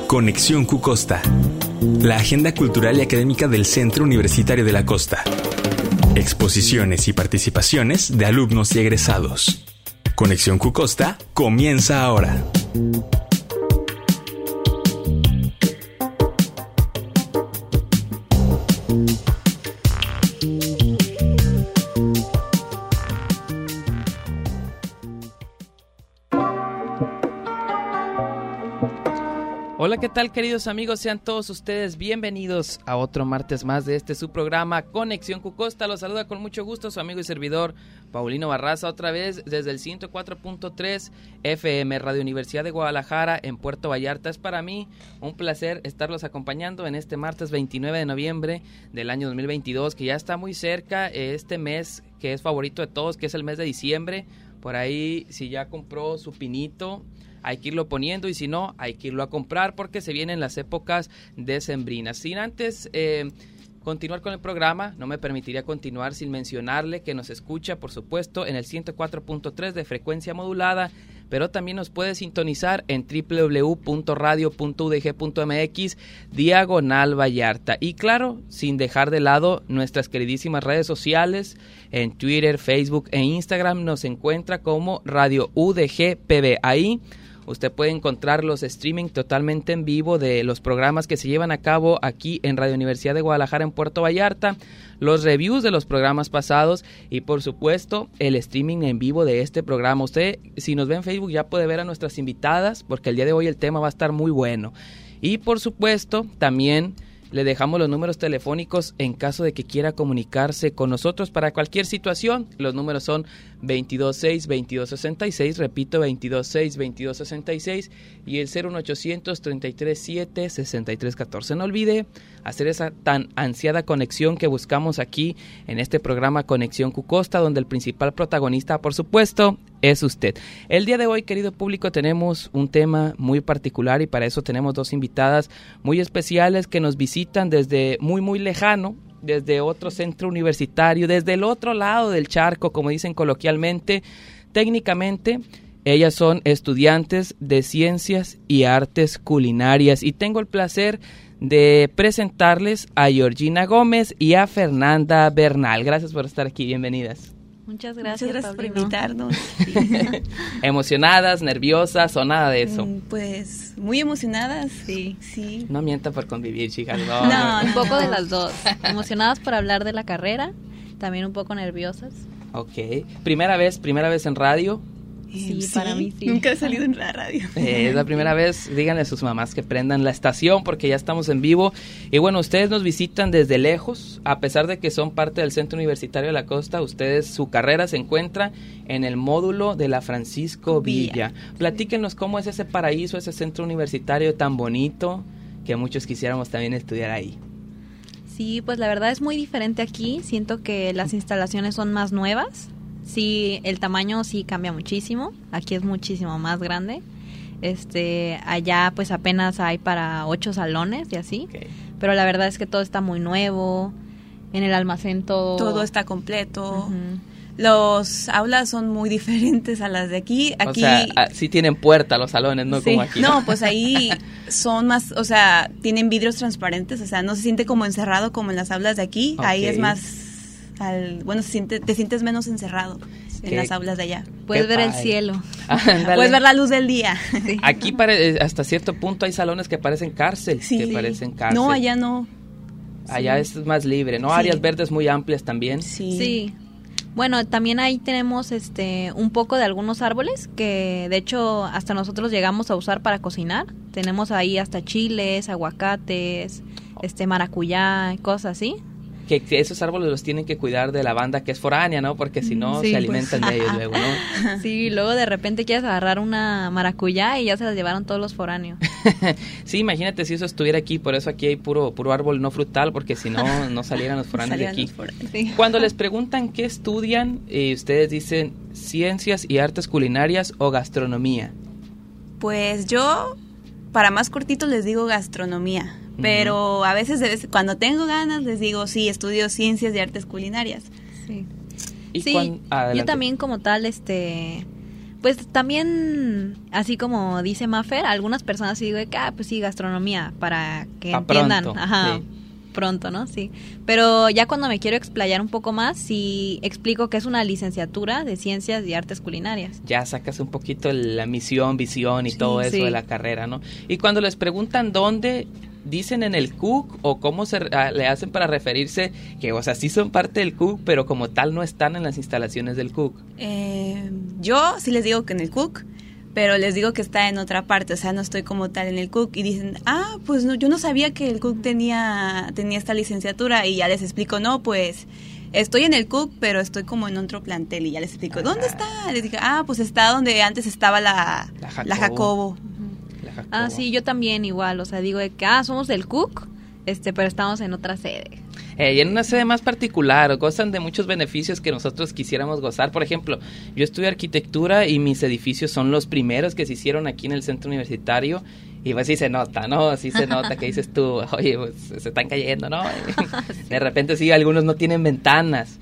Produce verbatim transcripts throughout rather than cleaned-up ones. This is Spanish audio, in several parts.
Conexión Q Costa, la agenda cultural y académica del Centro Universitario de la Costa. Exposiciones y participaciones de alumnos y egresados. Conexión Q Costa comienza ahora. Hola, ¿qué tal, queridos amigos? Sean todos ustedes bienvenidos a otro martes más de este su programa Conexión Q Costa. Los saluda con mucho gusto su amigo y servidor Paulino Barraza, otra vez desde el ciento cuatro punto tres F M Radio Universidad de Guadalajara en Puerto Vallarta. Es para mí un placer estarlos acompañando en este martes veintinueve de noviembre del año dos mil veintidós, que ya está muy cerca, este mes que es favorito de todos, que es el mes de diciembre. Por ahí, si ya compró su pinito, hay que irlo poniendo, y si no, hay que irlo a comprar porque se vienen las épocas decembrinas. Sin antes eh, continuar con el programa, no me permitiría continuar sin mencionarle que nos escucha, por supuesto, en el ciento cuatro punto tres de frecuencia modulada, pero también nos puede sintonizar en doble u doble u doble u punto radio punto u d g punto m x diagonal Vallarta. Y claro, sin dejar de lado nuestras queridísimas redes sociales, en Twitter, Facebook e Instagram nos encuentra como Radio U D G P B. Ahí usted puede encontrar los streaming totalmente en vivo de los programas que se llevan a cabo aquí en Radio Universidad de Guadalajara en Puerto Vallarta, los reviews de los programas pasados y, por supuesto, el streaming en vivo de este programa. Usted, si nos ve en Facebook, ya puede ver a nuestras invitadas porque el día de hoy el tema va a estar muy bueno. Y, por supuesto, también le dejamos los números telefónicos en caso de que quiera comunicarse con nosotros para cualquier situación. Los números son veintidós seis, veintidós sesenta y seis, repito, veintidós seis, veintidós sesenta y seis, y el cero uno ochocientos, treinta y tres siete, sesenta y tres catorce. No olvide hacer esa tan ansiada conexión que buscamos aquí en este programa Conexión Q Costa, donde el principal protagonista, por supuesto, es usted. El día de hoy, querido público, tenemos un tema muy particular y para eso tenemos dos invitadas muy especiales que nos visitan desde muy, muy lejano, desde otro centro universitario, desde el otro lado del charco, como dicen coloquialmente. Técnicamente, ellas son estudiantes de Ciencias y Artes Culinarias y tengo el placer de presentarles a Georgina Gómez y a Fernanda Bernal. Gracias por estar aquí, bienvenidas. Muchas gracias, Muchas gracias por Paulino. invitarnos. Sí. ¿Emocionadas, nerviosas o nada de eso? Pues muy emocionadas. Sí, sí. No mienta por convivir, chicas. No, No, no. Un no, poco no. de las dos. Emocionadas por hablar de la carrera, también un poco nerviosas. Ok. Primera vez, primera vez en radio. Sí, para mí sí. Nunca he salido en la radio. Eh, es la primera vez. Díganle a sus mamás que prendan la estación porque ya estamos en vivo. Y bueno, ustedes nos visitan desde lejos, a pesar de que son parte del Centro Universitario de la Costa. Ustedes, su carrera se encuentra en el módulo de la Francisco Villa. Villa. Platíquenos cómo es ese paraíso, ese centro universitario tan bonito que muchos quisiéramos también estudiar ahí. Sí, pues la verdad es muy diferente aquí. Siento que las instalaciones son más nuevas. Sí, el tamaño sí cambia muchísimo. Aquí es muchísimo más grande. Este, allá pues apenas hay para ocho salones y así. Okay. Pero la verdad es que todo está muy nuevo. En el almacén todo... Todo está completo. Uh-huh. Los aulas son muy diferentes a las de aquí. Aquí O sea, ah, sí tienen puerta los salones, no sí. como aquí. No, pues ahí son más, o sea, tienen vidrios transparentes, o sea, no se siente como encerrado como en las aulas de aquí. Okay. Ahí es más, al, bueno, se siente, te sientes menos encerrado en Qué- las aulas de allá. Puedes Qué ver el padre. cielo. Ándale. Puedes ver la luz del día. Sí. Aquí pare- hasta cierto punto hay salones que parecen cárcel, Sí. que parecen cárcel. No, allá no. Allá sí. es más libre, ¿no? Sí. Áreas verdes muy amplias también. Sí. Sí. Bueno, también ahí tenemos este un poco de algunos árboles que de hecho hasta nosotros llegamos a usar para cocinar. Tenemos ahí hasta chiles, aguacates, este maracuyá, cosas así. Que, que esos árboles los tienen que cuidar de la banda que es foránea, ¿no? Porque si no, Sí, se pues. alimentan de ellos luego, ¿no? Sí, luego de repente quieres agarrar una maracuyá y ya se las llevaron todos los foráneos. Sí, imagínate si eso estuviera aquí, por eso aquí hay puro puro árbol no frutal, porque si no, no salieran los foráneos de Salían aquí. los foráneos. Sí. Cuando les preguntan qué estudian, eh, ustedes dicen Ciencias y Artes Culinarias o Gastronomía. Pues yo, para más cortito, les digo gastronomía. Ujú. Pero a veces, de vez- cuando tengo ganas, les digo, sí, estudio Ciencias y Artes Culinarias. Sí. ¿Y Sí, cuán- yo adelante. también como tal, este, Pues también, así como dice Mafer, algunas personas sí digo que, ah, pues sí, gastronomía, para que Pa' entiendan. pronto, Ajá. sí. Pronto, ¿no? Sí. Pero ya cuando me quiero explayar un poco más, sí explico que es una licenciatura de Ciencias y Artes Culinarias. Ya sacas un poquito la misión, visión y Sí, todo eso sí. de la carrera, ¿no? Y cuando les preguntan dónde, ¿dicen en el C U C o cómo se ah, le hacen para referirse que, o sea, sí son parte del C U C, pero como tal no están en las instalaciones del C U C? Eh, yo sí les digo que en el C U C, pero les digo que está en otra parte, o sea, no estoy como tal en el C U C. Y dicen, ah, pues no, yo no sabía que el C U C tenía, tenía esta licenciatura, y ya les explico, no, pues estoy en el C U C, pero estoy como en otro plantel, y ya les explico, ¿dónde está? Les dije, ah, pues está donde antes estaba la, La Jacobo. la Jacobo. La Jacobo. Ah, sí, yo también igual, o sea, digo de que, ah, somos del C U C, este, pero estamos en otra sede. Eh, y en una sede más particular, gozan de muchos beneficios que nosotros quisiéramos gozar. Por ejemplo, yo estudio arquitectura y mis edificios son los primeros que se hicieron aquí en el centro universitario. Y pues sí se nota, ¿no? Sí se nota que dices tú, oye, pues se están cayendo, ¿no? De repente sí, algunos no tienen ventanas.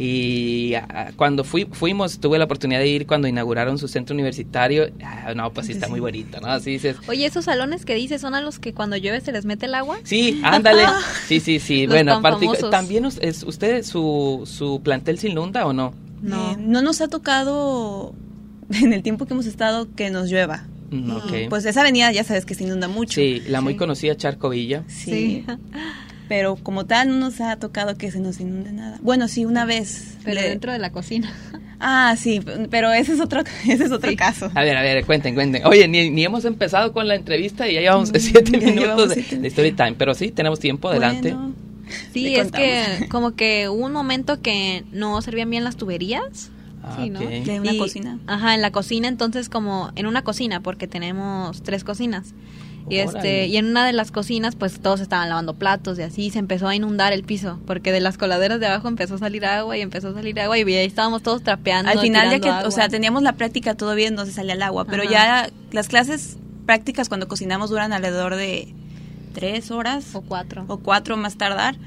Y ah, cuando fui, fuimos, tuve la oportunidad de ir cuando inauguraron su centro universitario. Ah, no, pues sí está muy bonito, ¿no? Así dices... Oye, esos salones que dices, ¿son a los que cuando llueve se les mete el agua? Sí, ándale. Sí, sí, sí. Los Bueno, tan partic- famosos. ¿también us- es, usted, su, su plantel se inunda o no? No. Eh, no nos ha tocado en el tiempo que hemos estado que nos llueva. Mm, ok. Pues esa avenida ya sabes que se inunda mucho. Sí, la muy Sí. conocida Charco Villa. Sí. Pero como tal no nos ha tocado que se nos inunde nada. Bueno, sí, una vez. Pero Le- dentro de la cocina. Ah, sí, pero ese es otro, ese es otro Sí. caso. A ver, a ver, cuenten, cuenten. Oye, ni, ni hemos empezado con la entrevista y ya llevamos siete ya minutos llevamos de, siete. de story time. Pero sí, tenemos tiempo, adelante. Bueno, Sí, le es que contamos. como que hubo un momento que no servían bien las tuberías. Ah, Sí, ¿no? ok. De una Y- cocina. Ajá, en la cocina, entonces como en una cocina, porque tenemos tres cocinas. Y Órale. este y en una de las cocinas pues todos estaban lavando platos y así se empezó a inundar el piso, porque de las coladeras de abajo empezó a salir agua y empezó a salir agua y ahí estábamos todos trapeando. Al final ya tirando que, agua. o sea, teníamos la práctica todo bien, no se salía el agua, pero Ajá. ya las clases prácticas cuando cocinamos duran alrededor de tres horas O cuatro. o cuatro más tardar,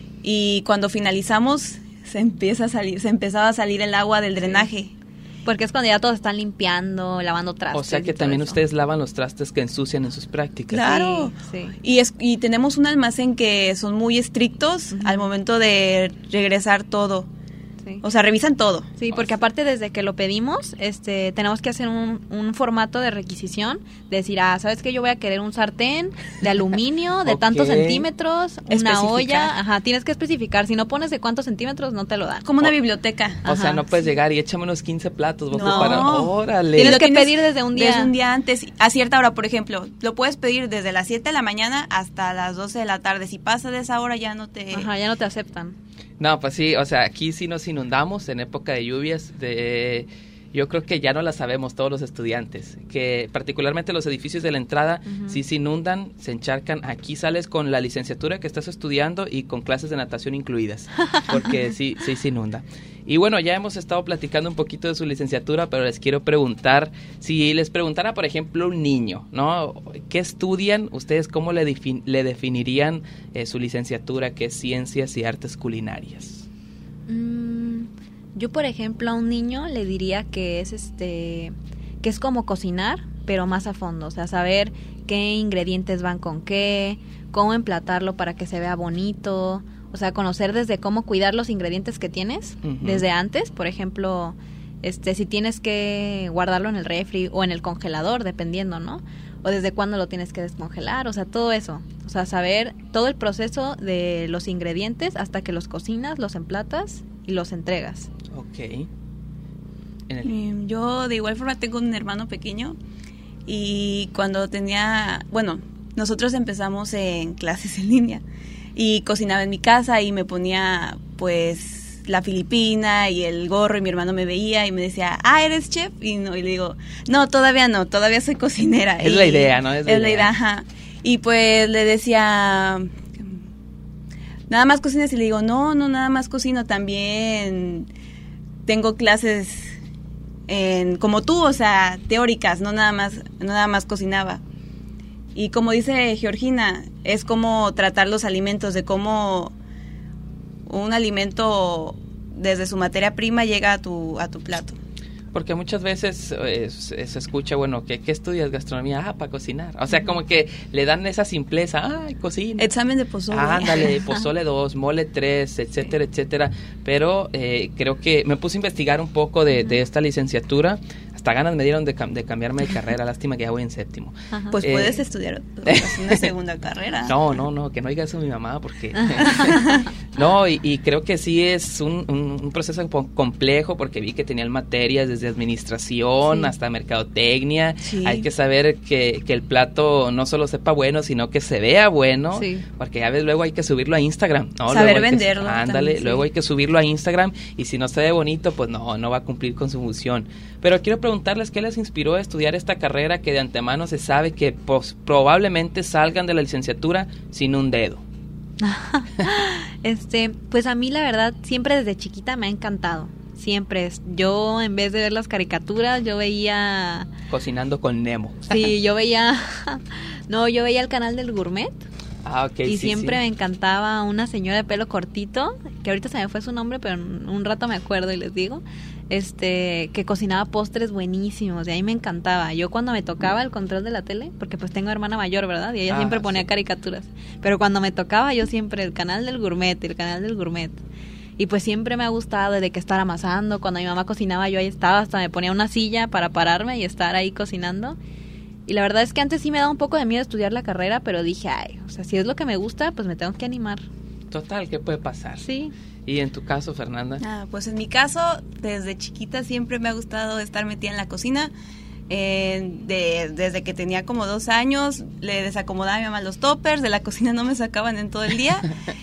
y cuando finalizamos se empieza a salir, se empezaba a salir el agua del drenaje. Porque es cuando ya todos están limpiando, lavando trastes. O sea y que todo también eso. ustedes lavan los trastes que ensucian en sus prácticas. Claro. Sí, sí. Y, es, y tenemos un almacén que son muy estrictos Ujú. al momento de regresar todo. Sí. O sea, revisan todo. Sí, porque aparte desde que lo pedimos, este, tenemos que hacer un, un formato de requisición, de decir, ah, ¿sabes qué? Yo voy a querer un sartén de aluminio de Ok. tantos centímetros, una Especificar. olla, ajá, tienes que especificar, si no pones de cuántos centímetros no te lo dan. Como una O- biblioteca. O sea, Ajá, no puedes sí. llegar y échame unos quince platos. Voy a No. preparar. Órale. Tienes Lo que pedir desde un día. Desde un día antes, a cierta hora, por ejemplo. Lo puedes pedir desde las siete de la mañana hasta las doce de la tarde. Si pasa de esa hora ya no te... Ajá, ya no te aceptan. No, pues sí, o sea, aquí sí nos inundamos en época de lluvias. De, yo creo que ya no la sabemos todos los estudiantes, que particularmente los edificios de la entrada Ujú. sí se inundan, se encharcan. Aquí sales con la licenciatura que estás estudiando y con clases de natación incluidas, porque sí, sí se inunda. Y bueno, ya hemos estado platicando un poquito de su licenciatura, pero les quiero preguntar, si les preguntara, por ejemplo, un niño, ¿no? ¿Qué estudian? ¿Ustedes cómo le, defin- le definirían eh, su licenciatura, que es Ciencias y Artes Culinarias? Mm, yo, por ejemplo, a un niño le diría que es este que es como cocinar, pero más a fondo, o sea, saber qué ingredientes van con qué, cómo emplatarlo para que se vea bonito, o sea, conocer desde cómo cuidar los ingredientes que tienes Ujú. desde antes, por ejemplo, este si tienes que guardarlo en el refri o en el congelador, dependiendo, ¿no? O desde cuándo lo tienes que descongelar, o sea, todo eso. O sea, saber todo el proceso de los ingredientes hasta que los cocinas, los emplatas y los entregas. Ok. En el- Eh, Yo de igual forma tengo un hermano pequeño, y cuando tenía, bueno, nosotros empezamos en clases en línea y cocinaba en mi casa y me ponía pues la filipina y el gorro, y mi hermano me veía y me decía, ah, ¿eres chef? Y, no, y le digo, no, todavía no, todavía soy cocinera. Es Y la idea, ¿no? Es Es la la idea. idea, ajá. Y pues le decía, nada más cocinas, y le digo, no, no, nada más cocino, también tengo clases en, como tú, o sea, teóricas, no nada más, no nada más cocinaba. Y como dice Georgina, es como tratar los alimentos, de cómo un alimento desde su materia prima llega a tu, a tu plato. porque muchas veces eh, se, se escucha, bueno, ¿qué, ¿qué estudias? Gastronomía, ah, para cocinar. O sea, uh-huh. como que le dan esa simpleza, ay, cocina. Examen de pozole. Ándale, pozole dos, mole tres, etcétera, sí. etcétera. Pero eh, creo que me puse a investigar un poco de, uh-huh. de esta licenciatura. Hasta ganas me dieron de, cam- de cambiarme de carrera, lástima que ya voy en séptimo. Ajá. Pues eh, puedes estudiar una segunda carrera. No, no, no, que no diga eso a mi mamá, porque... no, y, y creo que sí es un, un, un proceso complejo, porque vi que tenían materias desde administración sí. hasta mercadotecnia. Sí. Hay que saber que, que el plato no solo sepa bueno, sino que se vea bueno, sí. porque ya ves, luego hay que subirlo a Instagram. ¿no? Saber luego venderlo. Que, ándale, también, sí. luego hay que subirlo a Instagram, y si no se ve bonito, pues no, no va a cumplir con su función. Pero quiero preguntarles qué les inspiró a estudiar esta carrera que de antemano se sabe que pues, probablemente salgan de la licenciatura sin un dedo. este, pues a mí la verdad siempre desde chiquita me ha encantado. Siempre, yo en vez de ver las caricaturas, yo veía... Cocinando con Nemo. Sí, yo veía... no, yo veía el canal del Gourmet. Ah, ok, y sí, siempre sí. me encantaba una señora de pelo cortito, que ahorita se me fue su nombre, pero en un rato me acuerdo y les digo, este, que cocinaba postres buenísimos, y ahí me encantaba. Yo cuando me tocaba el control de la tele, porque pues tengo hermana mayor, ¿verdad? Y ella ah, siempre ponía sí. caricaturas, pero cuando me tocaba yo siempre el canal del Gourmet, el canal del Gourmet. Y pues siempre me ha gustado desde que estar amasando, cuando mi mamá cocinaba yo ahí estaba, hasta me ponía una silla para pararme y estar ahí cocinando. Y la verdad es que antes sí me daba un poco de miedo estudiar la carrera, pero dije, ay, o sea, si es lo que me gusta, pues me tengo que animar. Total, ¿qué puede pasar? Sí. ¿Y en tu caso, Fernanda? Ah, pues en mi caso, desde chiquita siempre me ha gustado estar metida en la cocina. Eh, de, desde que tenía como dos años, le desacomodaba a mi mamá los toppers, de la cocina no me sacaban en todo el día.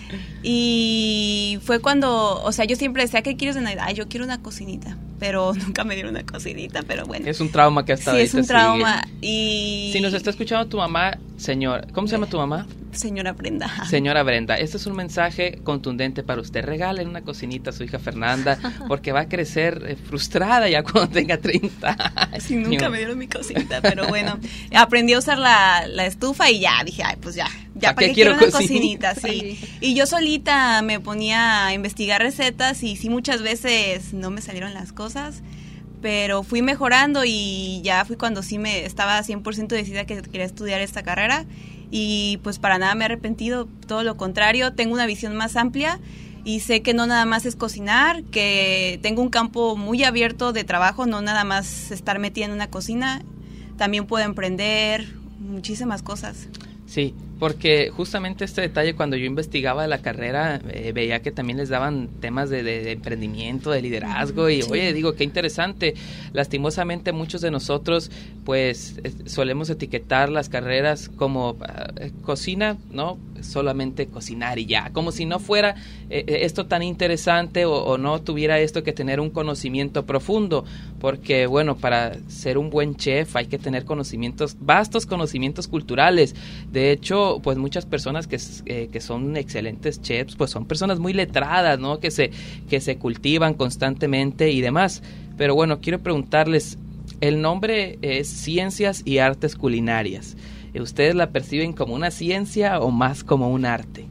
Y fue cuando, o sea, yo siempre decía, ¿qué quieres de Navidad? Ay, yo quiero una cocinita, pero nunca me dieron una cocinita, pero bueno. Es un trauma que hasta sí, ahorita es un trauma. Sigue. Y si nos está escuchando tu mamá, señor, ¿cómo se llama tu mamá? Señora Brenda. Señora Brenda, este es un mensaje contundente para usted. Regalen una cocinita a su hija Fernanda, porque va a crecer eh, frustrada ya cuando tenga treinta años. Sí, nunca me dieron mi cocinita, pero bueno, aprendí a usar la, la estufa y ya, dije, ay, pues ya, ya para qué quiero una cocinita, sí. sí. Y yo solita me ponía a investigar recetas y sí, muchas veces no me salieron las cosas, pero fui mejorando y ya fui cuando sí me estaba cien por ciento decidida que quería estudiar esta carrera. Y pues para nada me he arrepentido, todo lo contrario, tengo una visión más amplia y sé que no nada más es cocinar, que tengo un campo muy abierto de trabajo, no nada más estar metida en una cocina, también puedo emprender muchísimas cosas. Sí, porque justamente este detalle, cuando yo investigaba la carrera, eh, veía que también les daban temas de, de, de emprendimiento, de liderazgo, y sí. oye, digo, qué interesante. Lastimosamente muchos de nosotros, pues, eh, solemos etiquetar las carreras como uh, cocina, ¿no? Solamente cocinar y ya, como si no fuera eh, esto tan interesante o, o no tuviera esto que tener un conocimiento profundo, porque, bueno, para ser un buen chef hay que tener conocimientos, vastos conocimientos culturales. De hecho, pues muchas personas que, eh, que son excelentes chefs, pues son personas muy letradas, ¿no? Que se, que se cultivan constantemente y demás. Pero bueno, quiero preguntarles, el nombre es Ciencias y Artes Culinarias. ¿Ustedes la perciben como una ciencia o más como un arte?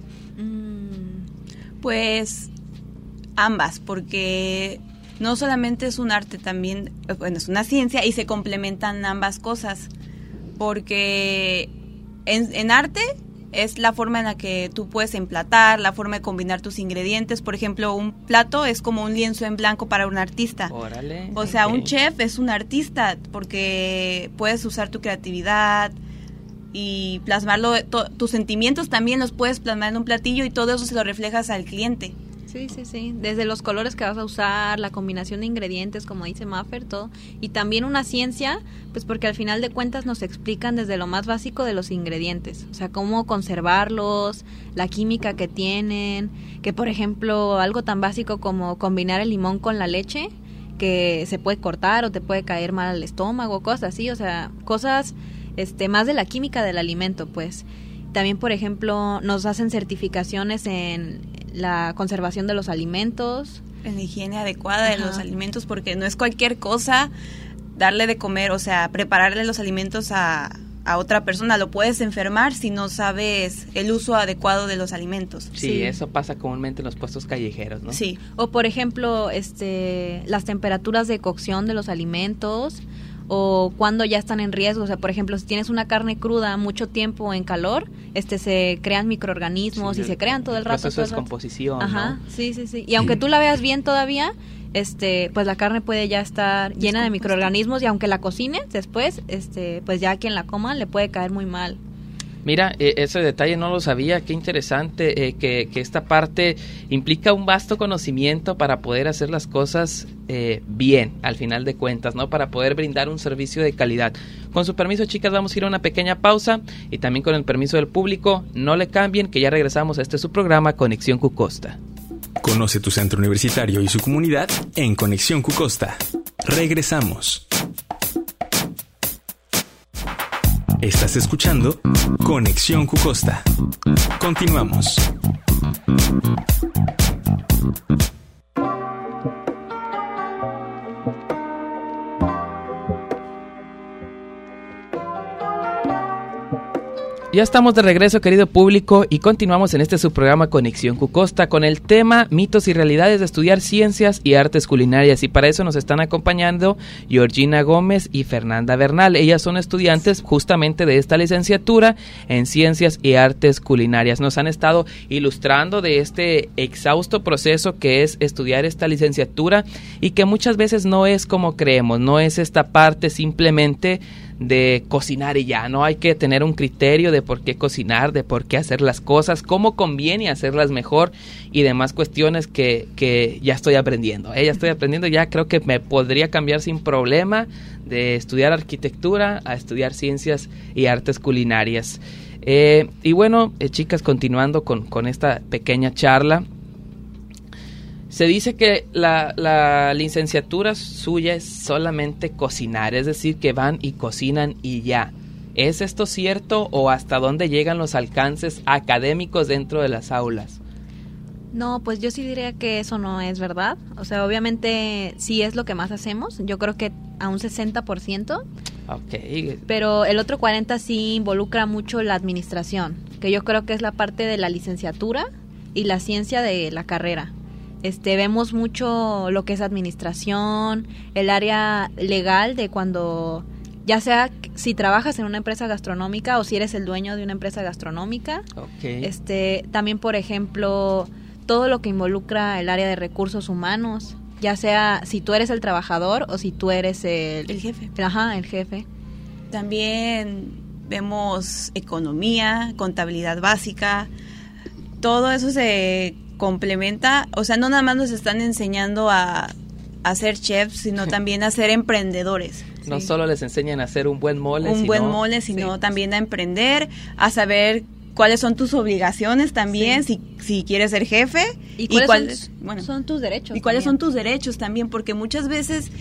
Pues ambas, porque no solamente es un arte, también, bueno, es una ciencia y se complementan ambas cosas, porque En, en arte es la forma en la que tú puedes emplatar, la forma de combinar tus ingredientes. Por ejemplo, un plato es como un lienzo en blanco para un artista. Órale, o sea, okay. un chef es un artista porque puedes usar tu creatividad y plasmarlo, to, tus sentimientos también los puedes plasmar en un platillo y todo eso se lo reflejas al cliente. Sí, sí, sí. Desde los colores que vas a usar, la combinación de ingredientes, como dice Maffer, todo. Y también una ciencia, pues porque al final de cuentas nos explican desde lo más básico de los ingredientes. O sea, cómo conservarlos, la química que tienen. Que, por ejemplo, algo tan básico como combinar el limón con la leche, que se puede cortar o te puede caer mal al estómago, cosas así. O sea, cosas este más de la química del alimento, pues. También, por ejemplo, nos hacen certificaciones en la conservación de los alimentos. En la higiene adecuada Ajá. de los alimentos, porque no es cualquier cosa darle de comer, o sea, prepararle los alimentos a, a otra persona, lo puedes enfermar si no sabes el uso adecuado de los alimentos. Sí, sí, eso pasa comúnmente en los puestos callejeros, ¿no? Sí. O por ejemplo, este, las temperaturas de cocción de los alimentos, o cuando ya están en riesgo. O sea, por ejemplo, si tienes una carne cruda mucho tiempo en calor, este, se crean microorganismos sí, y se crean todo el rato. Proceso de descomposición, Ajá, ¿no? sí, sí, sí. Y aunque tú la veas bien todavía, este, pues la carne puede ya estar llena de microorganismos y aunque la cocines después, este, pues ya quien la coma le puede caer muy mal. Mira, eh, ese detalle no lo sabía, qué interesante, eh, que, que esta parte implica un vasto conocimiento para poder hacer las cosas eh, bien, al final de cuentas, ¿no? Para poder brindar un servicio de calidad. Con su permiso, chicas, vamos a ir a una pequeña pausa y también con el permiso del público, no le cambien, que ya regresamos a este su programa Conexión Cucosta. Conoce tu centro universitario y su comunidad en Conexión Cucosta. Regresamos. Estás escuchando Conexión Cucosta. Continuamos. Ya estamos de regreso, querido público, y continuamos en este subprograma Conexión Cucosta con el tema mitos y realidades de estudiar ciencias y artes culinarias, y para eso nos están acompañando Georgina Gómez y Fernanda Bernal. Ellas son estudiantes justamente de esta licenciatura en ciencias y artes culinarias. Nos han estado ilustrando de este exhausto proceso que es estudiar esta licenciatura y que muchas veces no es como creemos, no es esta parte simplemente de cocinar y ya, no hay que tener un criterio de por qué cocinar, de por qué hacer las cosas, cómo conviene hacerlas mejor y demás cuestiones que, que ya estoy aprendiendo, ¿eh? ya estoy aprendiendo, ya creo que me podría cambiar sin problema de estudiar arquitectura a estudiar ciencias y artes culinarias. Eh, y bueno, eh, chicas, continuando con, con esta pequeña charla, se dice que la, la licenciatura suya es solamente cocinar, es decir, que van y cocinan y ya. ¿Es esto cierto o hasta dónde llegan los alcances académicos dentro de las aulas? No, pues yo sí diría que eso no es verdad. O sea, obviamente sí es lo que más hacemos. Yo creo que a un sesenta por ciento. Ok. Pero el otro cuarenta por ciento sí involucra mucho la administración, que yo creo que es la parte de la licenciatura y la ciencia de la carrera. Este, vemos mucho lo que es administración, el área legal de cuando, ya sea si trabajas en una empresa gastronómica o si eres el dueño de una empresa gastronómica. Okay. Este, también, por ejemplo, todo lo que involucra el área de recursos humanos, ya sea si tú eres el trabajador o si tú eres el, el jefe. Ajá, el jefe. También vemos economía, contabilidad básica, todo eso se complementa, o sea, no nada más nos están enseñando a, a ser chefs, sino también a ser emprendedores. No sí. solo les enseñan a hacer un buen mole, un sino, buen mole, sino sí. también a emprender, a saber cuáles son tus obligaciones también, sí. si, si quieres ser jefe. ¿Y cuáles, y cuáles son, bueno, son tus derechos? Y cuáles también. son tus derechos también, porque muchas veces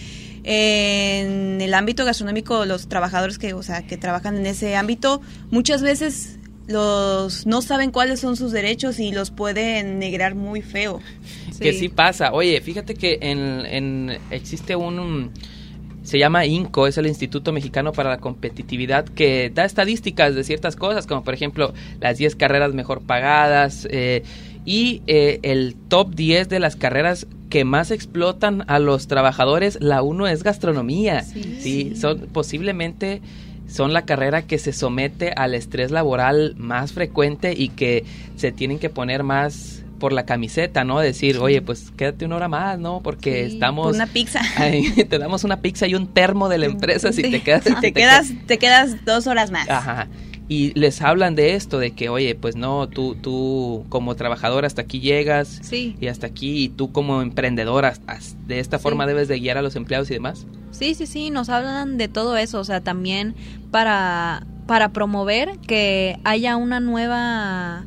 en el ámbito gastronómico, los trabajadores que, o sea, que trabajan en ese ámbito, muchas veces los no saben cuáles son sus derechos y los pueden negrar muy feo. Sí. Que sí pasa. Oye, fíjate que en, en existe un, un se llama I N C O, es el Instituto Mexicano para la Competitividad, que da estadísticas de ciertas cosas, como por ejemplo las diez carreras mejor pagadas eh, y eh, el top diez de las carreras que más explotan a los trabajadores. La uno es gastronomía. Sí, sí son posiblemente son la carrera que se somete al estrés laboral más frecuente y que se tienen que poner más por la camiseta, ¿no? Decir, sí. oye, pues quédate una hora más, ¿no? Porque sí, estamos... una pizza. Ahí, te damos una pizza y un termo de la empresa si sí. te quedas... Si te, te, quedas, quedas, te quedas dos horas más. Ajá. Y les hablan de esto, de que, oye, pues no, tú tú como trabajador hasta aquí llegas sí. y hasta aquí, y tú como emprendedora de esta forma sí. debes de guiar a los empleados y demás. Sí, sí, sí, nos hablan de todo eso, o sea, también para, para promover que haya una nueva,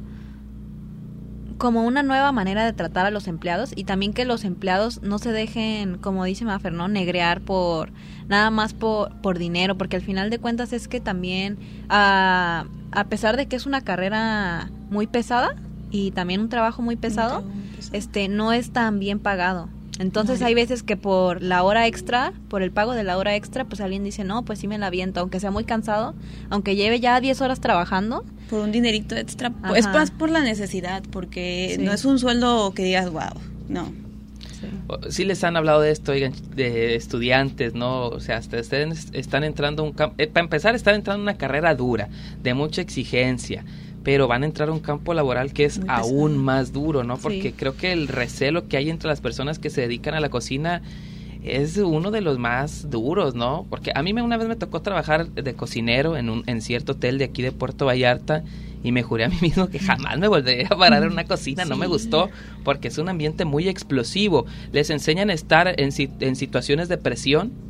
como una nueva manera de tratar a los empleados y también que los empleados no se dejen, como dice Mafer, ¿no? negrear por... nada más por, por dinero, porque al final de cuentas es que también, a, a pesar de que es una carrera muy pesada y también un trabajo muy pesado, muy pesado. este no es tan bien pagado. Entonces hay veces que por la hora extra, por el pago de la hora extra, pues alguien dice, no, pues sí me la aviento, aunque sea muy cansado, aunque lleve ya diez horas trabajando. Por un dinerito extra, Ajá. es más por la necesidad, porque sí. no es un sueldo que digas, wow, no. Sí. sí les han hablado de esto, oigan, de estudiantes, ¿no? O sea, hasta ustedes están entrando a un campo, eh, para empezar están entrando a una carrera dura, de mucha exigencia, pero van a entrar a un campo laboral que es aún más duro, ¿no? Porque sí. creo que el recelo que hay entre las personas que se dedican a la cocina es uno de los más duros, ¿no? Porque a mí me, una vez me tocó trabajar de cocinero en un en cierto hotel de aquí de Puerto Vallarta y me juré a mí mismo que jamás me volvería a parar en una cocina, sí. no me gustó, porque es un ambiente muy explosivo. ¿Les enseñan a estar en, en situaciones de presión?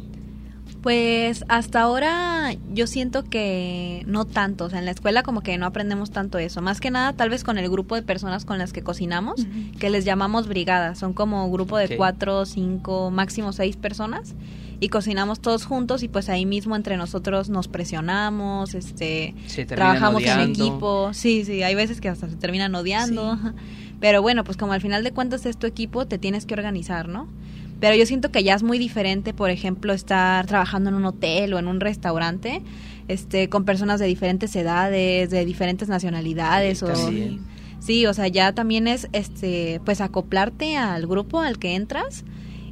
Pues hasta ahora yo siento que no tanto, o sea, en la escuela como que no aprendemos tanto eso, más que nada tal vez con el grupo de personas con las que cocinamos, uh-huh. que les llamamos brigadas, son como grupo de okay. cuatro, cinco, máximo seis personas y cocinamos todos juntos y pues ahí mismo entre nosotros nos presionamos, este, trabajamos odiando. en equipo, sí, sí, hay veces que hasta se terminan odiando, sí. pero bueno, pues como al final de cuentas es tu equipo, te tienes que organizar, ¿no? Pero yo siento que ya es muy diferente, por ejemplo, estar trabajando en un hotel o en un restaurante, este, con personas de diferentes edades, de diferentes nacionalidades. Sí, o, sí, o sea, ya también es, este, pues acoplarte al grupo al que entras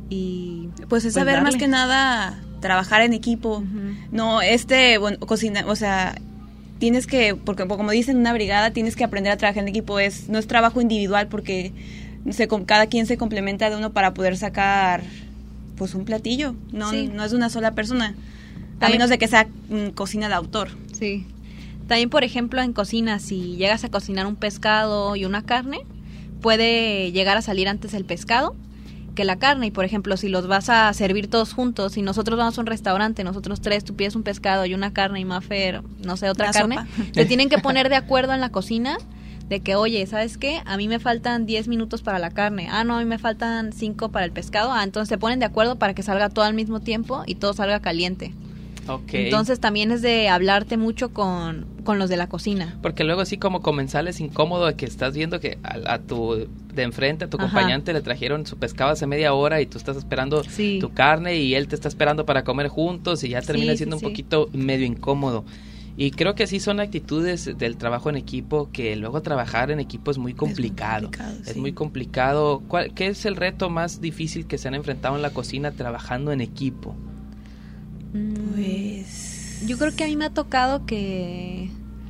y pues es pues saber darle. Más que nada trabajar en equipo. Uh-huh. No, este, bueno, cocina, o sea, tienes que, porque como dicen en una brigada, tienes que aprender a trabajar en equipo. Es, no es trabajo individual porque Se, cada quien se complementa de uno para poder sacar pues un platillo, no, sí. no es de una sola persona, a menos de que sea mm, cocina de autor. Sí. También, por ejemplo, en cocina, si llegas a cocinar un pescado y una carne, puede llegar a salir antes el pescado que la carne, y por ejemplo, si los vas a servir todos juntos, si nosotros vamos a un restaurante, nosotros tres, tú pides un pescado y una carne y Mafer, no sé, otra la carne, sopa. Se tienen que poner de acuerdo en la cocina de que, oye, ¿sabes qué? A mí me faltan diez minutos para la carne. Ah, no, a mí me faltan cinco para el pescado. Ah, entonces se ponen de acuerdo para que salga todo al mismo tiempo y todo salga caliente. Okay. Entonces también es de hablarte mucho con, con los de la cocina. Porque luego sí como comensal es incómodo de que estás viendo que a, a tu de enfrente, a tu Ajá. acompañante le trajeron su pescado hace media hora y tú estás esperando sí. tu carne y él te está esperando para comer juntos y ya termina sí, siendo sí, un sí. poquito medio incómodo. Y creo que sí son actitudes del trabajo en equipo, que luego trabajar en equipo es muy complicado. Es muy complicado. Es sí. muy complicado. ¿Cuál, ¿Qué es el reto más difícil que se han enfrentado en la cocina trabajando en equipo? Pues yo creo que a mí me ha tocado que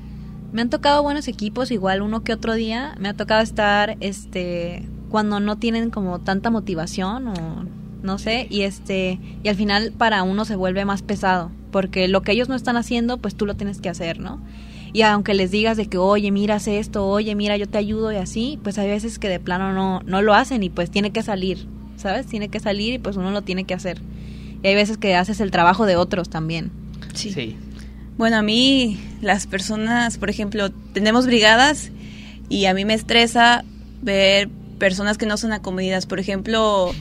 me han tocado buenos equipos, igual uno que otro día me ha tocado estar este cuando no tienen como tanta motivación o no sé, y este y al final para uno se vuelve más pesado, porque lo que ellos no están haciendo, pues tú lo tienes que hacer, ¿no? Y aunque les digas de que, oye, mira, haz esto, oye, mira, yo te ayudo y así, pues hay veces que de plano no no lo hacen y pues tiene que salir, ¿sabes? Tiene que salir y pues uno lo tiene que hacer. Y hay veces que haces el trabajo de otros también. Sí. sí. Bueno, a mí las personas, por ejemplo, tenemos brigadas y a mí me estresa ver personas que no son acomedidas. Por ejemplo,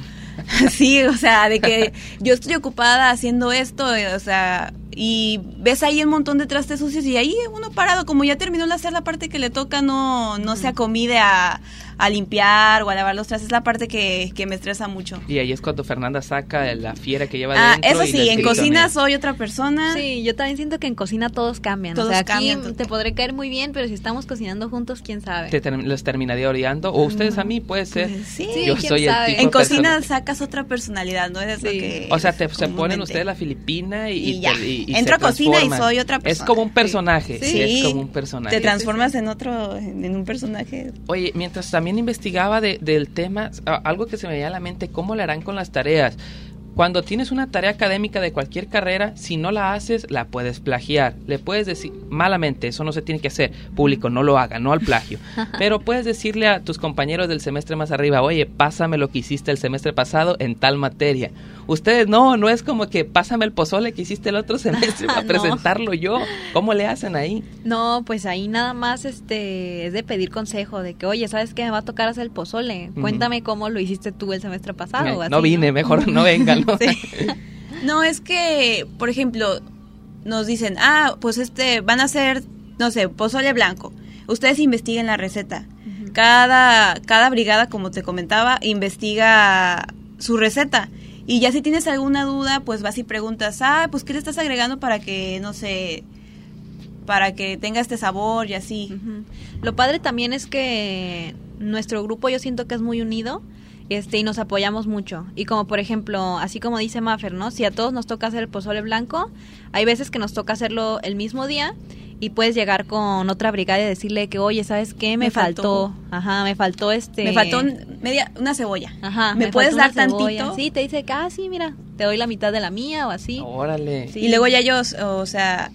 sí, o sea, de que yo estoy ocupada haciendo esto, o sea, y ves ahí un montón de trastes sucios y ahí uno parado, como ya terminó de hacer la parte que le toca, no, no se acomide a, a limpiar o a lavar los trastes, es la parte que, que me estresa mucho. Y ahí es cuando Fernanda saca la fiera que lleva ah, dentro. Eso sí, en cocina soy otra persona. Sí, yo también siento que en cocina todos cambian. Todos o sea, aquí cambian. Te podré caer muy bien, pero si estamos cocinando juntos, quién sabe. Te ter- los terminaría odiando, o ustedes a mí, puede ser. Pues sí, yo ¿quién soy sabe? el tipo en cocina persona. Sacas otra personalidad, ¿no? Es sí. lo que o sea, te, se ponen ustedes la filipina y, y ya. Te, y, y entro a cocina y soy otra persona. Es como un personaje. Sí, sí es como un personaje. Te transformas en otro, en, en un personaje. Oye, mientras también investigaba de, del tema, algo que se me veía a la mente, ¿cómo le harán con las tareas? Cuando tienes una tarea académica de cualquier carrera, si no la haces, la puedes plagiar. Le puedes decir, malamente, eso no se tiene que hacer. Público, no lo haga, no al plagio. Pero puedes decirle a tus compañeros del semestre más arriba, oye, pásame lo que hiciste el semestre pasado en tal materia. Ustedes no, no es como que pásame el pozole que hiciste el otro semestre para no. presentarlo yo. ¿Cómo le hacen ahí? No, pues ahí nada más este es de pedir consejo, de que, oye, ¿sabes qué? Me va a tocar hacer el pozole. Uh-huh. Cuéntame cómo lo hiciste tú el semestre pasado. Me, o así, no vine, ¿no? mejor no vengan. ¿no? Sí. No, es que, por ejemplo, nos dicen, ah, pues este, van a hacer, no sé, pozole blanco. Ustedes investiguen la receta. Uh-huh. Cada, cada brigada, como te comentaba, investiga su receta. Y ya si tienes alguna duda, pues vas y preguntas, ah, pues ¿qué le estás agregando para que, no sé, para que tenga este sabor y así? Uh-huh. Lo padre también es que nuestro grupo yo siento que es muy unido, este, y nos apoyamos mucho. Y como por ejemplo, así como dice Mafer, ¿no? Si a todos nos toca hacer el pozole blanco, hay veces que nos toca hacerlo el mismo día y puedes llegar con otra brigada y decirle que, oye, ¿sabes qué? Me, me faltó. faltó. Ajá, me faltó este... Me faltó media, una cebolla. Ajá. ¿Me, me puedes dar tantito? Sí, te dice que, ah, sí, mira, te doy la mitad de la mía o así. Órale. Sí. Y luego ya ellos, o sea,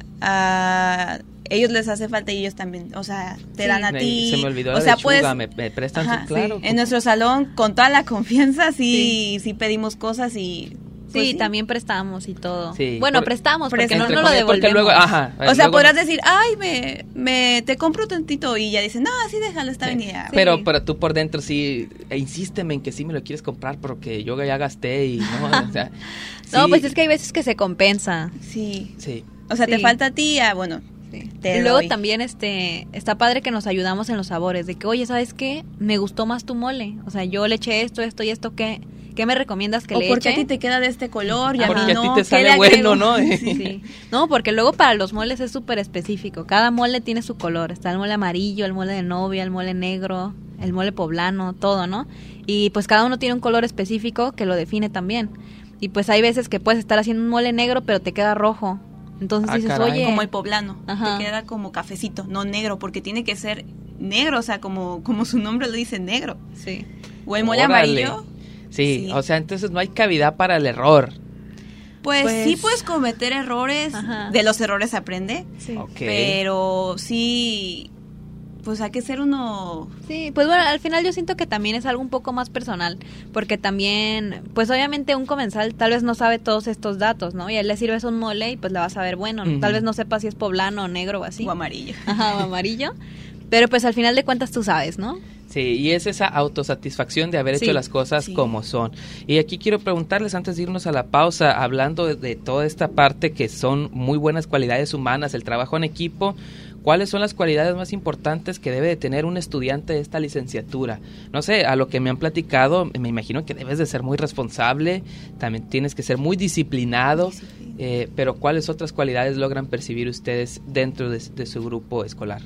a ellos les hace falta y ellos también, o sea, te sí. dan a ti. Se me olvidó o la sea, lechuga, puedes, me, me prestan ajá, su claro. Sí. En nuestro salón, con toda la confianza, sí, sí, sí pedimos cosas y... Pues sí, sí, también prestamos y todo. Sí, bueno, por, prestamos, porque prestamos, no, no lo devolvemos. Porque luego, ajá, o sea, luego, podrás decir, ay, me, me te compro tantito y ya dicen, no, sí, déjalo, está sí. bien. Sí. Pero, pero tú por dentro sí, e insísteme en que sí me lo quieres comprar porque yo ya gasté y no, o sea. No, sí. pues es que hay veces que se compensa. Sí. Sí. O sea, sí. te falta a ti, ah, bueno. Sí. Y luego doy. También este está padre que nos ayudamos en los sabores, de que, oye, ¿sabes qué? Me gustó más tu mole. O sea, yo le eché esto, esto y esto, ¿qué, qué me recomiendas que o le eche? O porque a ti te queda de este color y a mí porque no. Porque a ti te sale bueno, ¿no? Sí, sí. No, porque luego para los moles es súper específico. Cada mole tiene su color. Está el mole amarillo, el mole de novia, el mole negro, el mole poblano, todo, ¿no? Y pues cada uno tiene un color específico que lo define también. Y pues hay veces que puedes estar haciendo un mole negro, pero te queda rojo. Entonces ah, dices, caray. oye... Como el poblano, ajá. te queda como cafecito, no negro, porque tiene que ser negro, o sea, como, como su nombre lo dice, negro. Sí. O el mole Órale. amarillo. Sí, sí, o sea, entonces no hay cavidad para el error. Pues, pues sí puedes cometer errores, ajá. de los errores se aprende, sí. Okay. pero sí... Pues hay que ser uno... Sí, pues bueno, al final yo siento que también es algo un poco más personal, porque también, pues obviamente un comensal tal vez no sabe todos estos datos, ¿no? Y a él le sirves un mole y pues le vas a ver bueno, uh-huh. tal vez no sepa si es poblano o negro o así. O amarillo. Ajá, o amarillo, pero pues al final de cuentas tú sabes, ¿no? Sí, y es esa autosatisfacción de haber sí, hecho las cosas sí. como son. Y aquí quiero preguntarles, antes de irnos a la pausa, hablando de, de toda esta parte que son muy buenas cualidades humanas, el trabajo en equipo, ¿cuáles son las cualidades más importantes que debe de tener un estudiante de esta licenciatura? No sé, a lo que me han platicado, me imagino que debes de ser muy responsable, también tienes que ser muy disciplinado, eh, pero ¿cuáles otras cualidades logran percibir ustedes dentro de, de su grupo escolar?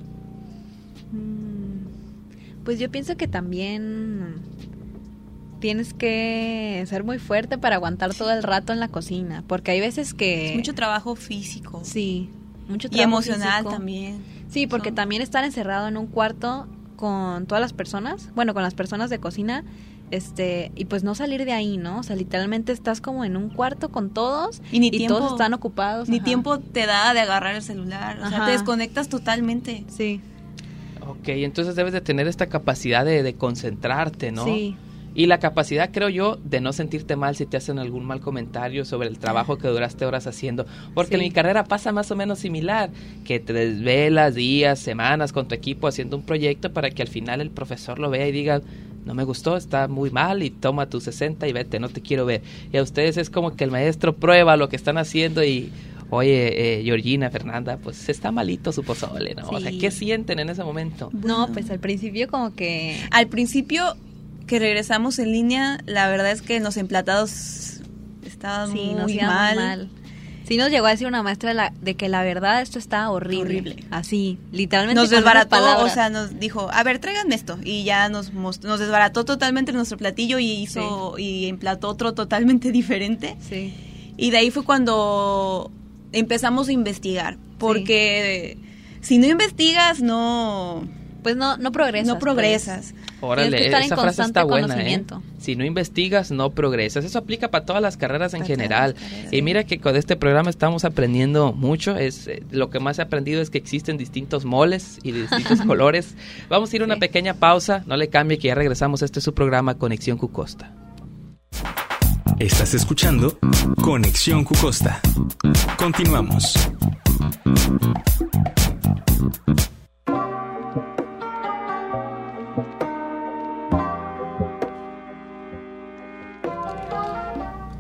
Pues yo pienso que también tienes que ser muy fuerte para aguantar todo el rato en la cocina, porque hay veces que... Es mucho trabajo físico. Sí, mucho trabajo y emocional físico. También. Sí, porque Son... también estar encerrado en un cuarto con todas las personas, bueno, con las personas de cocina, este, y pues no salir de ahí, ¿no? O sea, literalmente estás como en un cuarto con todos y, ni y tiempo, todos están ocupados. Ni ajá. tiempo te da de agarrar el celular, o ajá. sea, te desconectas totalmente. Sí. Ok, entonces debes de tener esta capacidad de, de concentrarte, ¿no? Sí. Y la capacidad, creo yo, de no sentirte mal si te hacen algún mal comentario sobre el trabajo que duraste horas haciendo. Porque sí. en mi carrera pasa más o menos similar, que te desvelas días, semanas con tu equipo haciendo un proyecto para que al final el profesor lo vea y diga, no me gustó, está muy mal y toma tus sesenta y vete, no te quiero ver. Y a ustedes es como que el maestro prueba lo que están haciendo y... Oye, eh, Georgina, Fernanda, pues está malito su pozole, ¿no? Sí. O sea, ¿qué sienten en ese momento? No, pues al principio como que... Al principio que regresamos en línea, la verdad es que los emplatados estaban sí, muy, nos mal. muy mal. Sí nos llegó a decir una maestra la, de que la verdad esto está horrible. Horrible. Así, literalmente. Nos desbarató, o sea, nos dijo, a ver, tráiganme esto. Y ya nos most- nos desbarató totalmente nuestro platillo y hizo sí. y emplató otro totalmente diferente. Sí. Y de ahí fue cuando... empezamos a investigar, porque sí. si no investigas, no... Pues no, no progresas. No progresas. Pues. Órale, esa frase está buena, ¿eh? Si no investigas, no progresas. Eso aplica para todas las carreras en para general. Carreras, y sí. mira que con este programa estamos aprendiendo mucho. Es eh, lo que más he aprendido es que existen distintos moles y de distintos colores. Vamos a ir a una sí. pequeña pausa. No le cambie que ya regresamos. Este es su programa Conexión Cucosta. Estás escuchando Conexión Cucosta. Continuamos.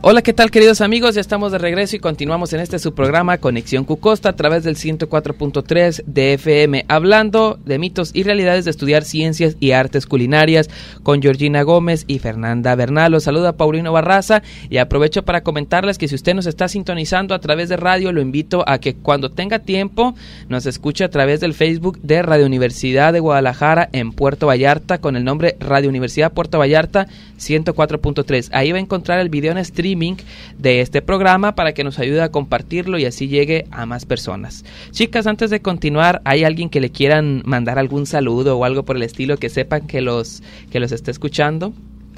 Hola, ¿qué tal, queridos amigos? Ya estamos de regreso y continuamos en este su programa Conexión Cucosta a través del ciento cuatro punto tres de F M, hablando de mitos y realidades de estudiar ciencias y artes culinarias con Georgina Gómez y Fernanda Bernal. Los saluda Paulino Barraza y aprovecho para comentarles que si usted nos está sintonizando a través de radio, lo invito a que cuando tenga tiempo nos escuche a través del Facebook de Radio Universidad de Guadalajara en Puerto Vallarta con el nombre Radio Universidad Puerto Vallarta ciento cuatro punto tres. Ahí va a encontrar el video en streaming de este programa para que nos ayude a compartirlo y así llegue a más personas. Chicas, antes de continuar, ¿hay alguien que le quieran mandar algún saludo o algo por el estilo que sepan que los que los esté escuchando?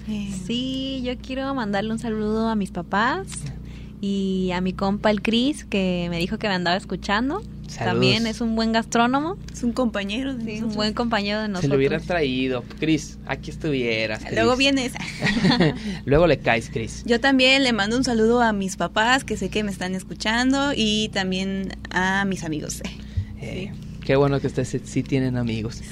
Sí, yo quiero mandarle un saludo a mis papás y a mi compa el Cris, que me dijo que me andaba escuchando. Saludos. También es un buen gastrónomo. Es un compañero de sí, nosotros. un buen compañero de nosotros. Se lo hubieras traído. Cris, aquí estuvieras, Cris. Luego vienes. Luego le caes, Cris. Yo también le mando un saludo a mis papás, que sé que me están escuchando, y también a mis amigos. Eh, sí. Qué bueno que ustedes sí tienen amigos.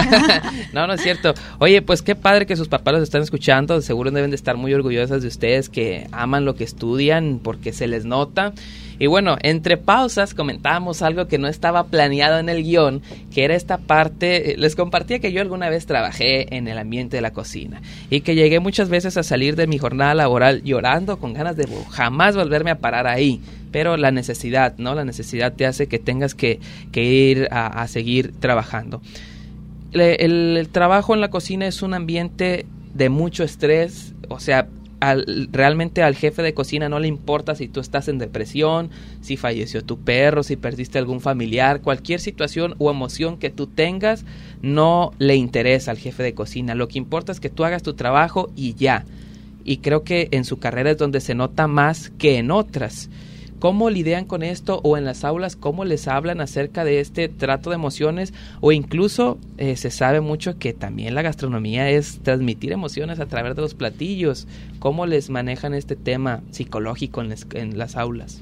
No, no es cierto. Oye, pues qué padre que sus papás los están escuchando. Seguro deben de estar muy orgullosas de ustedes, que aman lo que estudian porque se les nota. Y bueno, entre pausas comentábamos algo que no estaba planeado en el guión, que era esta parte. Les compartía que yo alguna vez trabajé en el ambiente de la cocina y que llegué muchas veces a salir de mi jornada laboral llorando, con ganas de jamás volverme a parar ahí. Pero la necesidad, ¿no? La necesidad te hace que tengas que, que ir a, a seguir trabajando. El, el, el trabajo en la cocina es un ambiente de mucho estrés, o sea, Al, realmente al jefe de cocina no le importa si tú estás en depresión, si falleció tu perro, si perdiste algún familiar, cualquier situación o emoción que tú tengas, no le interesa al jefe de cocina. Lo que importa es que tú hagas tu trabajo y ya. Y creo que en su carrera es donde se nota más que en otras. ¿Cómo lidian con esto? O en las aulas, ¿cómo les hablan acerca de este trato de emociones? O incluso eh, se sabe mucho que también la gastronomía es transmitir emociones a través de los platillos. ¿Cómo les manejan este tema psicológico en, les, en las aulas?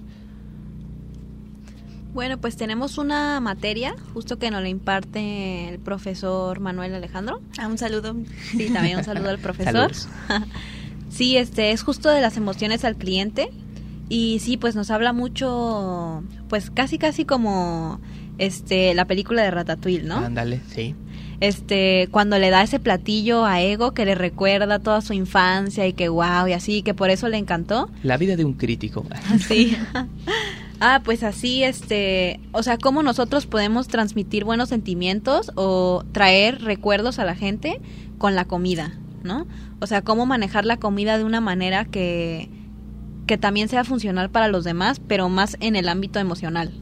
Bueno, pues tenemos una materia justo que nos la imparte el profesor Manuel Alejandro. Ah, un saludo. Sí, también un saludo al profesor. Sí, este es justo de las emociones al cliente. Y sí, pues nos habla mucho, pues casi casi como este la película de Ratatouille, ¿no? Ándale, sí. Este, cuando le da ese platillo a Ego que le recuerda toda su infancia y que wow, y así, que por eso le encantó. La vida de un crítico. Sí. Ah, pues así, este, o sea, cómo nosotros podemos transmitir buenos sentimientos o traer recuerdos a la gente con la comida, ¿no? O sea, cómo manejar la comida de una manera que que también sea funcional para los demás, pero más en el ámbito emocional.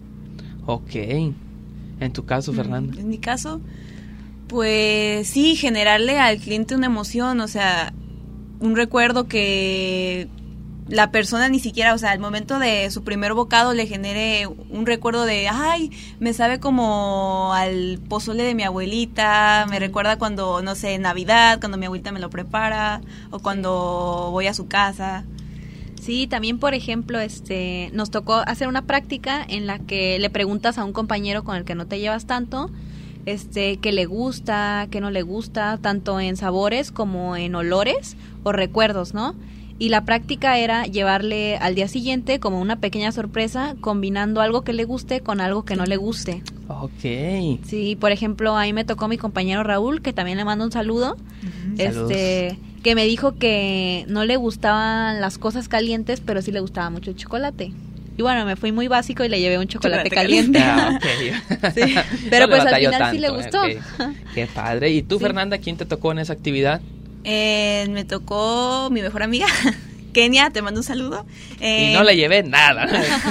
Ok. ¿En tu caso, Fernanda? En mi caso, pues sí, generarle al cliente una emoción, o sea, un recuerdo que la persona ni siquiera, o sea, al momento de su primer bocado le genere un recuerdo de, ay, me sabe como al pozole de mi abuelita, me recuerda cuando, no sé, Navidad, cuando mi abuelita me lo prepara, o cuando voy a su casa. Sí, también, por ejemplo, este, nos tocó hacer una práctica en la que le preguntas a un compañero con el que no te llevas tanto, este, qué le gusta, qué no le gusta, tanto en sabores como en olores o recuerdos, ¿no? Y la práctica era llevarle al día siguiente como una pequeña sorpresa, combinando algo que le guste con algo que no le guste. Ok. Sí, por ejemplo, ahí me tocó mi compañero Raúl, que también le mando un saludo. Uh-huh. Este, Saludos. Que me dijo que no le gustaban las cosas calientes, pero sí le gustaba mucho el chocolate. Y bueno, me fui muy básico y le llevé un chocolate, chocolate caliente. Ah, okay. Sí, pero no pues al final tanto, sí le gustó. Okay. Qué padre. ¿Y tú, sí. Fernanda, quién te tocó en esa actividad? Eh, me tocó mi mejor amiga, Kenia, te mando un saludo. Eh, y no le llevé nada.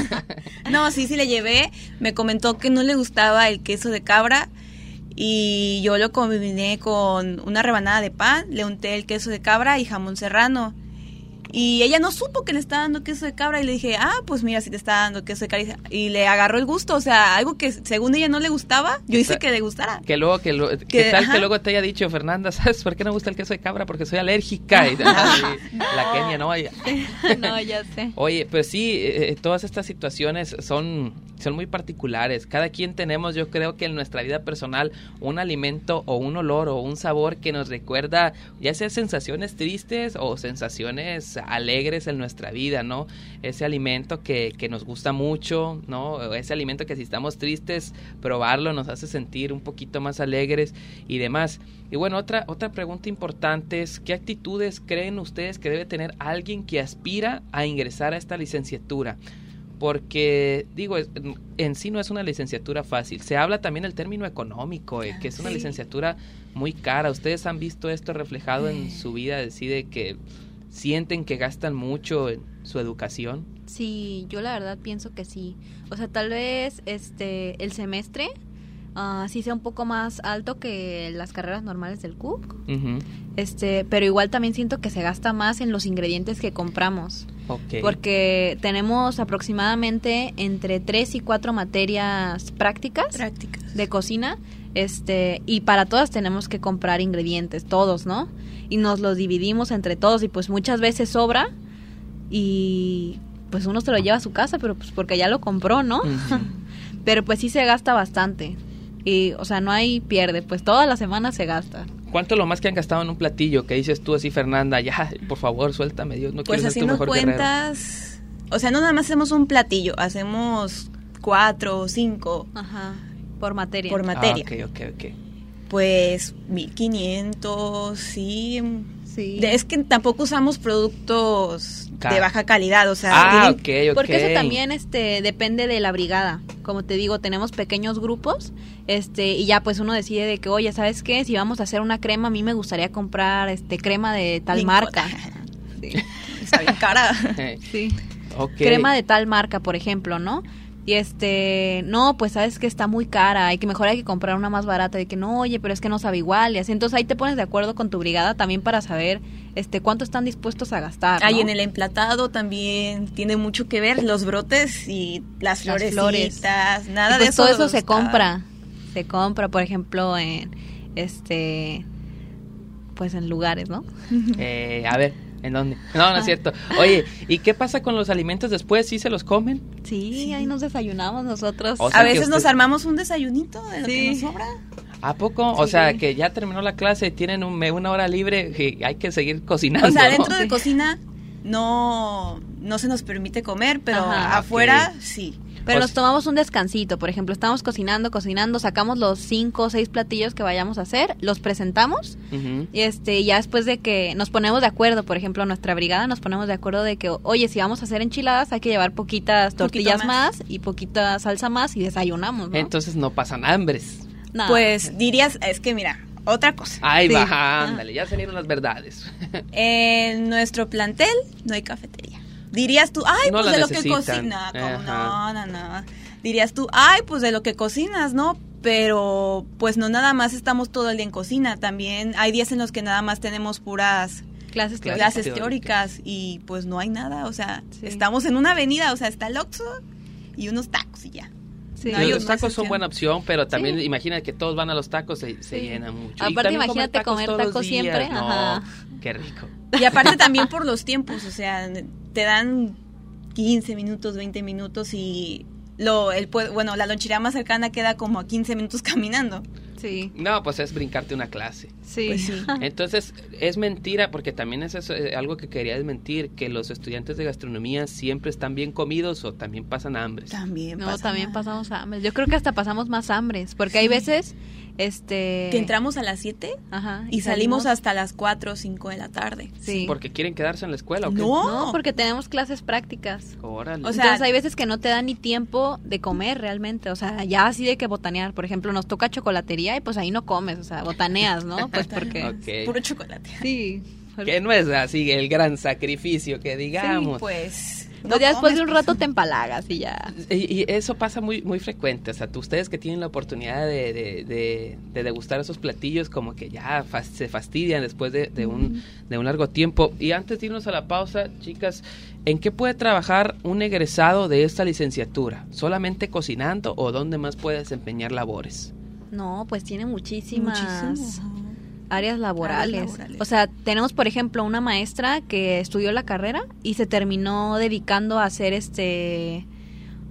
No, sí, sí le llevé. Me comentó que no le gustaba el queso de cabra y yo lo combiné con una rebanada de pan, le unté el queso de cabra y jamón serrano. Y ella no supo que le estaba dando queso de cabra y le dije, ah, pues mira, si te está dando queso de cabra. Y le agarró el gusto, o sea, algo que según ella no le gustaba, yo hice que le gustara. Que luego, que lo, ¿qué que, tal ajá. que luego te haya dicho, Fernanda, ¿sabes por qué no me gusta el queso de cabra? Porque soy alérgica. Y, ah, y no. La Kenia, no. No, ya sé. Oye, pues sí, eh, todas estas situaciones son son muy particulares. Cada quien tenemos, yo creo que en nuestra vida personal, un alimento o un olor o un sabor que nos recuerda, ya sea sensaciones tristes o sensaciones alegres en nuestra vida, ¿no? Ese alimento que, que nos gusta mucho, ¿no? Ese alimento que si estamos tristes, probarlo nos hace sentir un poquito más alegres y demás. Y bueno, otra, otra pregunta importante es, ¿qué actitudes creen ustedes que debe tener alguien que aspira a ingresar a esta licenciatura? Porque, digo, en sí no es una licenciatura fácil. Se habla también el término económico, eh, que es una sí. licenciatura muy cara. ¿Ustedes han visto esto reflejado en su vida? Decide que sienten que gastan mucho en su educación. Sí, yo la verdad pienso que sí. O sea, tal vez este el semestre uh, sí sea un poco más alto que las carreras normales del C U C. Uh-huh. Este, pero igual también siento que se gasta más en los ingredientes que compramos. Okay. Porque tenemos aproximadamente entre tres y cuatro materias prácticas, prácticas de cocina, este, y para todas tenemos que comprar ingredientes, todos, ¿no? Y nos los dividimos entre todos y pues muchas veces sobra y pues uno se lo lleva a su casa, pero pues porque ya lo compró, ¿no? Uh-huh. Pero pues sí se gasta bastante y, o sea, no hay pierde, pues toda la semana se gasta. ¿Cuánto es lo más que han gastado en un platillo? Que dices tú así, Fernanda, ya, por favor, suéltame, Dios, no pues quiero ser tu mejor guerrero. Pues haciendo cuentas, o sea, no nada más hacemos un platillo, hacemos cuatro o cinco. Ajá, por materia. Por materia. Ah, ok, ok, ok. Pues mil quinientos, sí. Sí. Es que tampoco usamos productos Car- de baja calidad, o sea, ah, tienen, ok, ok. Porque eso también este depende de la brigada. Como te digo, tenemos pequeños grupos, este y ya pues uno decide de que, oye, ¿sabes qué? Si vamos a hacer una crema, a mí me gustaría comprar este crema de tal Lincoln. marca. Sí. Está bien cara. Sí. Okay. Crema de tal marca, por ejemplo, ¿no? Y este, no, pues sabes que está muy cara, y que mejor hay que comprar una más barata, de que no, oye, pero es que no sabe igual, y así. Entonces ahí te pones de acuerdo con tu brigada también para saber este cuánto están dispuestos a gastar, ¿no? Ahí en el emplatado también tiene mucho que ver los brotes y las, las florecitas, nada y pues de eso. todo eso se está... compra, se compra, por ejemplo, en este, pues en lugares, ¿no? Eh, a ver, ¿en dónde? No, no es cierto. Oye, ¿y qué pasa con los alimentos después? ¿Sí se los comen? Sí, sí. Ahí nos desayunamos nosotros. O sea, a veces usted... nos armamos un desayunito de lo sí. que nos sobra. ¿A poco? Sí. O sea, que ya terminó la clase y tienen un, una hora libre y hay que seguir cocinando. O sea, ¿no? dentro de sí. cocina no, no se nos permite comer, pero Ajá, afuera okay. sí. Pero o nos tomamos un descansito, por ejemplo, estamos cocinando, cocinando, sacamos los cinco o seis platillos que vayamos a hacer, los presentamos, uh-huh. y este ya después de que nos ponemos de acuerdo, por ejemplo, nuestra brigada nos ponemos de acuerdo de que, oye, si vamos a hacer enchiladas hay que llevar poquitas tortillas más. más y poquita salsa más y desayunamos, ¿no? Entonces no pasan hambres. No. Pues dirías, es que mira, otra cosa. Ay, sí. baja, ándale, ya salieron las verdades. En nuestro plantel no hay cafetería. Dirías tú, ay, no pues de necesitan. lo que cocinas. No, no, no. Dirías tú, ay, pues de lo que cocinas, ¿no? Pero pues no nada más estamos todo el día en cocina. También hay días en los que nada más tenemos puras clases teóricas, clases teóricas y pues no hay nada. O sea, sí. estamos en una avenida, o sea, está el Oxxo y unos tacos y ya. Sí. No, los tacos son buena opción, pero también sí. imagina que todos van a los tacos, se, se sí. llena mucho. Aparte, imagínate comer tacos, tacos siempre. No, ajá. Qué rico. Y aparte también por los tiempos, o sea, te dan quince minutos, veinte minutos y lo el bueno, la lonchería más cercana queda como a quince minutos caminando. Sí. No, pues es brincarte una clase. Sí. Pues sí. Entonces, es mentira, porque también es eso, eh, algo que quería desmentir, que los estudiantes de gastronomía siempre están bien comidos o también pasan hambres. También No, pasa también nada. pasamos hambres. Yo creo que hasta pasamos más hambres, porque sí. hay veces este que entramos a las siete Ajá, y, y salimos, salimos hasta las cuatro o cinco de la tarde. Sí. ¿Porque quieren quedarse en la escuela o qué? No, no porque tenemos clases prácticas. Órale. O sea, entonces hay veces que no te da ni tiempo de comer realmente, o sea, ya así de que botanear. Por ejemplo, nos toca chocolatería y pues ahí no comes, o sea, botaneas, ¿no? Pues porque... Okay. Puro chocolate. Sí. Que no es así el gran sacrificio que digamos. Sí, pues... No, ya después de un rato te empalagas y ya. Y, y eso pasa muy muy frecuente. O sea, tú, ustedes que tienen la oportunidad de, de, de, de degustar esos platillos, como que ya fas, se fastidian después de, de, un, de un largo tiempo. Y antes de irnos a la pausa, chicas, ¿en qué puede trabajar un egresado de esta licenciatura? ¿Solamente cocinando o dónde más puede desempeñar labores? No, pues tiene muchísimas... Muchísimo. Áreas laborales. Áreas laborales. O sea, tenemos, por ejemplo, una maestra que estudió la carrera y se terminó dedicando a hacer este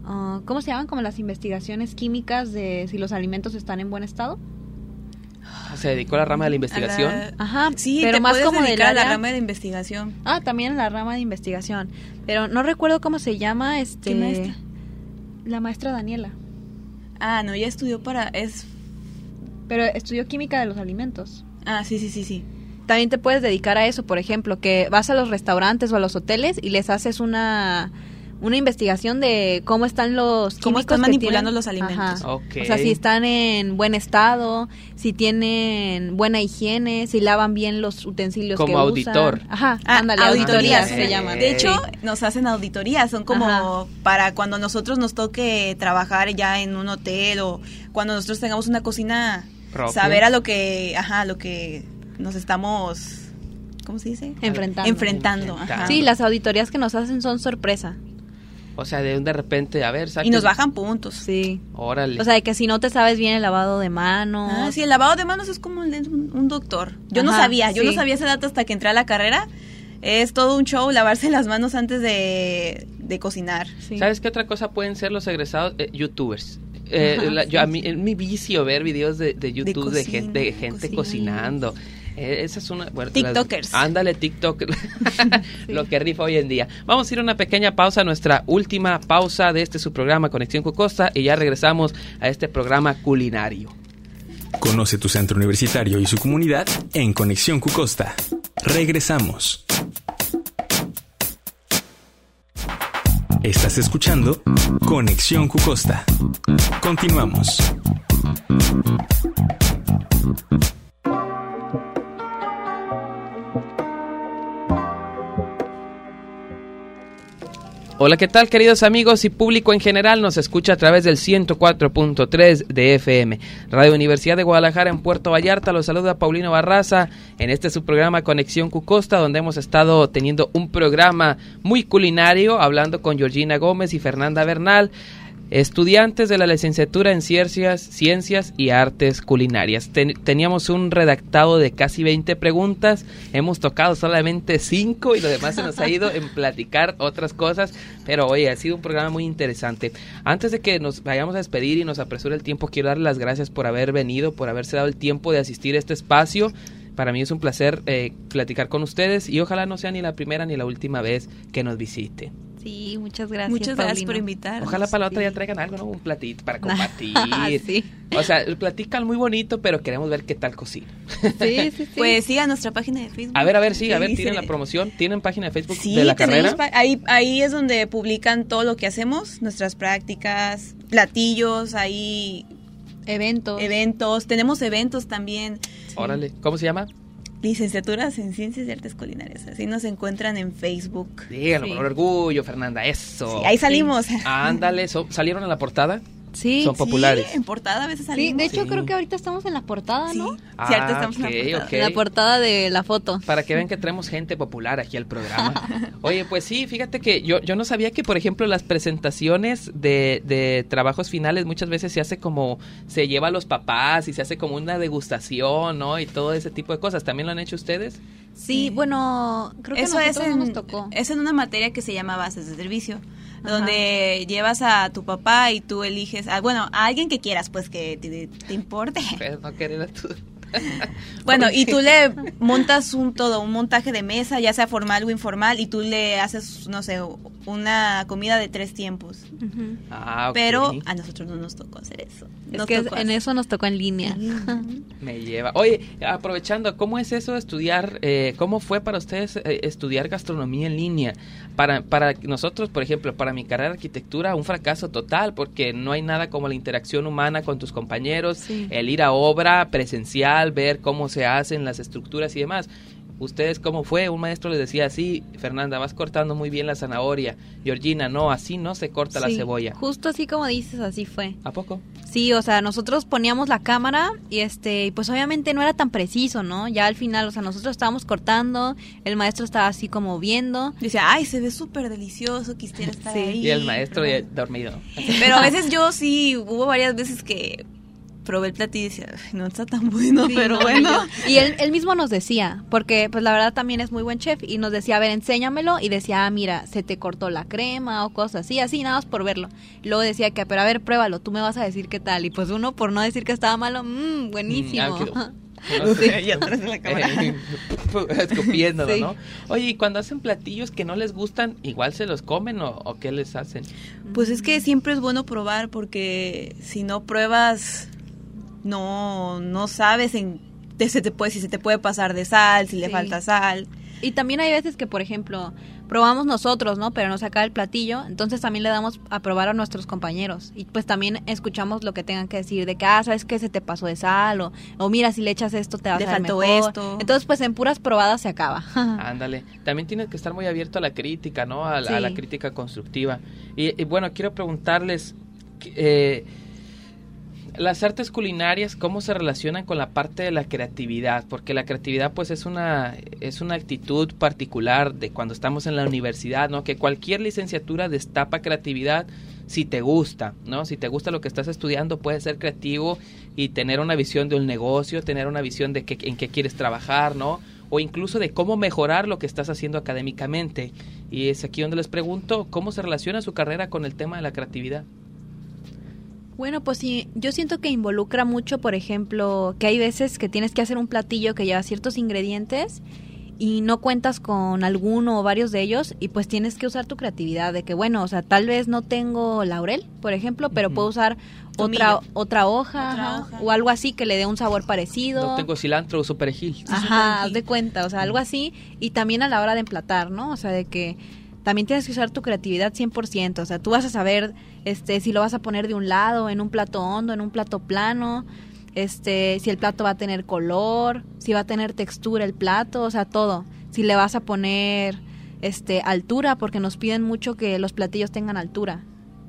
uh, ¿cómo se llaman? Como las investigaciones químicas de si los alimentos están en buen estado. ¿Se dedicó a la rama de la investigación? La... Ajá, sí, pero te más puedes como de dedicar la a la rama de investigación. Ah, también en la rama de investigación. Pero no recuerdo cómo se llama este. ¿Qué maestra? La maestra Daniela. Ah, no, ella estudió para... es Pero estudió química de los alimentos. Ah, sí, sí, sí, sí. También te puedes dedicar a eso, por ejemplo, que vas a los restaurantes o a los hoteles y les haces una una investigación de cómo están los químicos cómo están que manipulando tienen. los alimentos. Ajá. Okay. O sea, si están en buen estado, si tienen buena higiene, si lavan bien los utensilios como que auditor. usan. Ajá, Ah, ándale, auditorías auditorías se llaman. De hecho, Sí. nos hacen auditorías, son como Ajá. para cuando nosotros nos toque trabajar ya en un hotel o cuando nosotros tengamos una cocina, Propia. saber a lo que, ajá, lo que nos estamos, ¿cómo se dice? Enfrentando. Enfrentando, ajá. Enfrentando. Sí, las auditorías que nos hacen son sorpresa. O sea, de, de repente, a ver, Y saquen- nos bajan puntos. Sí. Órale. O sea, de que si no te sabes bien el lavado de manos. Ah, sí, el lavado de manos es como el de un, un doctor. Yo no Ajá, sabía, yo sí. no sabía ese dato hasta que entré a la carrera. Es todo un show lavarse las manos antes de, de cocinar. Sí. ¿Sabes qué otra cosa pueden ser los egresados? Eh, YouTubers. Eh, Ajá, la- sí, yo, a sí. mí, es mi vicio ver videos de, de YouTube de, cocina, gente, de gente cocina. cocinando. Eh, esa es una... Bueno, TikTokers. las- ándale, TikTok. Lo que rifa hoy en día. Vamos a ir a una pequeña pausa, nuestra última pausa de este su programa Conexión Cucosta, y ya regresamos a este programa culinario. Conoce tu centro universitario y su comunidad en Conexión Cucosta. Regresamos. Estás escuchando Conexión Cucosta. Continuamos. Hola, ¿qué tal, queridos amigos y público en general? Nos escucha a través del ciento cuatro punto tres de F M. Radio Universidad de Guadalajara en Puerto Vallarta. Los saluda Paulino Barraza en este su programa Conexión Cucosta, donde hemos estado teniendo un programa muy culinario, hablando con Georgina Gómez y Fernanda Bernal, estudiantes de la licenciatura en Ciencias, Ciencias y Artes Culinarias. Ten, teníamos un redactado de casi veinte preguntas, hemos tocado solamente cinco y lo demás se nos ha ido en platicar otras cosas, pero oye, ha sido un programa muy interesante. Antes de que nos vayamos a despedir y nos apresure el tiempo, quiero darles las gracias por haber venido, por haberse dado el tiempo de asistir a este espacio. Para mí es un placer eh, platicar con ustedes y ojalá no sea ni la primera ni la última vez que nos visiten. Sí, muchas gracias. Muchas gracias Paulino. por invitarnos. Ojalá para la otra Sí. ya traigan algo, ¿no? Un platito para compartir. Sí. O sea, platican muy bonito, pero queremos ver qué tal cocina. Sí, sí, sí. Pues sigan nuestra página de Facebook. A ver, a ver, sí, a ver, Sí, tienen sí. la promoción, tienen página de Facebook Sí, de la tenemos carrera. pa- ahí, ahí es donde publican todo lo que hacemos, nuestras prácticas, platillos, ahí eventos. eventos, tenemos eventos también, Órale, ¿cómo se llama? licenciaturas en Ciencias y Artes Culinarias, así nos encuentran en Facebook. Díganlo, Sí. con orgullo, Fernanda, eso. Sí, ahí salimos. Ándale, so- ¿salieron en la portada? Sí. Son populares. Sí, en portada a veces Sí, salimos. de hecho Sí. creo que ahorita estamos en la portada, Sí, ¿no? sí, Ah, ahorita estamos en ok, la portada. ok. En la portada de la foto. Para que vean que traemos gente popular aquí al programa. Oye, pues sí, fíjate que yo, yo no sabía que, por ejemplo, las presentaciones de, de trabajos finales muchas veces se hace como, se lleva a los papás y se hace como una degustación, ¿no? Y todo ese tipo de cosas. ¿También lo han hecho ustedes? Sí, Sí. bueno, creo que Eso a es nosotros en, no nos tocó. es en una materia que se llama Bases de Servicio, Ajá. donde llevas a tu papá y tú eliges, a, bueno, a alguien que quieras, pues que te, te importe. Pero no querer a tu... Bueno, y Porque- tú le montas un todo, un montaje de mesa, ya sea formal o informal, y tú le haces, no sé, una comida de tres tiempos. Ujú. Ah, ok. Pero a nosotros no nos tocó hacer eso. Es Nos que tocó en hacer- eso nos tocó en línea. Me lleva. Oye, aprovechando, ¿cómo es eso de estudiar? Eh, ¿Cómo fue para ustedes eh, estudiar gastronomía en línea? Para, para nosotros, por ejemplo, para mi carrera de arquitectura, un fracaso total, porque no hay nada como la interacción humana con tus compañeros, Sí. el ir a obra presencial, ver cómo se hacen las estructuras y demás. ¿Ustedes cómo fue? Un maestro les decía así, Fernanda, vas cortando muy bien la zanahoria. Georgina, no, así no se corta la Sí, cebolla. Justo así como dices, así fue. ¿A poco? Sí, o sea, nosotros poníamos la cámara y este, y pues obviamente no era tan preciso, ¿no? Ya al final, o sea, nosotros estábamos cortando, el maestro estaba así como viendo. Decía, ay, se ve súper delicioso, quisiera estar Sí. ahí. Y el maestro ya dormido. Pero a veces yo sí, hubo varias veces que probé el platillo y decía, no está tan bueno, Sí, pero no, bueno. Y él, él mismo nos decía, porque pues la verdad también es muy buen chef, y nos decía, a ver, enséñamelo, y decía, ah, mira, se te cortó la crema o cosas así, así, nada más por verlo. Y luego decía que, pero a ver, pruébalo, tú me vas a decir qué tal. Y pues uno, por no decir que estaba malo, mmm, buenísimo. Mm, ah, No sé, Ya atrás de la cámara. eh, escupiéndolo, Sí. ¿no? Oye, y cuando hacen platillos que no les gustan, ¿igual se los comen o, o qué les hacen? Pues es que siempre es bueno probar, porque si no pruebas, no, no sabes en, te, se te puede, si se te puede pasar de sal, si le Sí. falta sal. Y también hay veces que, por ejemplo, probamos nosotros, ¿no? Pero nos acaba el platillo, entonces también le damos a probar a nuestros compañeros. Y pues también escuchamos lo que tengan que decir, de que, ah, ¿sabes qué? Se te pasó de sal, o, o mira, si le echas esto te va a Le saber faltó mejor. esto. Entonces, pues en puras probadas se acaba. Ándale. También tienes que estar muy abierto a la crítica, ¿no? A, la- a la Sí. crítica constructiva. Y, y bueno, quiero preguntarles, eh, las artes culinarias, ¿cómo se relacionan con la parte de la creatividad? Porque la creatividad, pues, es una es una actitud particular de cuando estamos en la universidad, ¿no? Que cualquier licenciatura destapa creatividad si te gusta, ¿no? Si te gusta lo que estás estudiando, puedes ser creativo y tener una visión de un negocio, tener una visión de qué, en qué quieres trabajar, ¿no? O incluso de cómo mejorar lo que estás haciendo académicamente. Y es aquí donde les pregunto, ¿cómo se relaciona su carrera con el tema de la creatividad? Bueno, pues sí, yo siento que involucra mucho, por ejemplo, que hay veces que tienes que hacer un platillo que lleva ciertos ingredientes y no cuentas con alguno o varios de ellos, y pues tienes que usar tu creatividad de que, bueno, o sea, tal vez no tengo laurel, por ejemplo, pero Ujú. puedo usar Tomillo. otra otra hoja, Otra ajá, hoja. o algo así que le dé un sabor parecido. No tengo cilantro o perejil. Ajá, haz de cuenta, o sea, algo así. Y también a la hora de emplatar, ¿no? O sea, de que también tienes que usar tu creatividad cien por ciento. O sea, tú vas a saber este si lo vas a poner de un lado, en un plato hondo, en un plato plano, este si el plato va a tener color, si va a tener textura el plato, o sea, todo. Si le vas a poner este altura, porque nos piden mucho que los platillos tengan altura.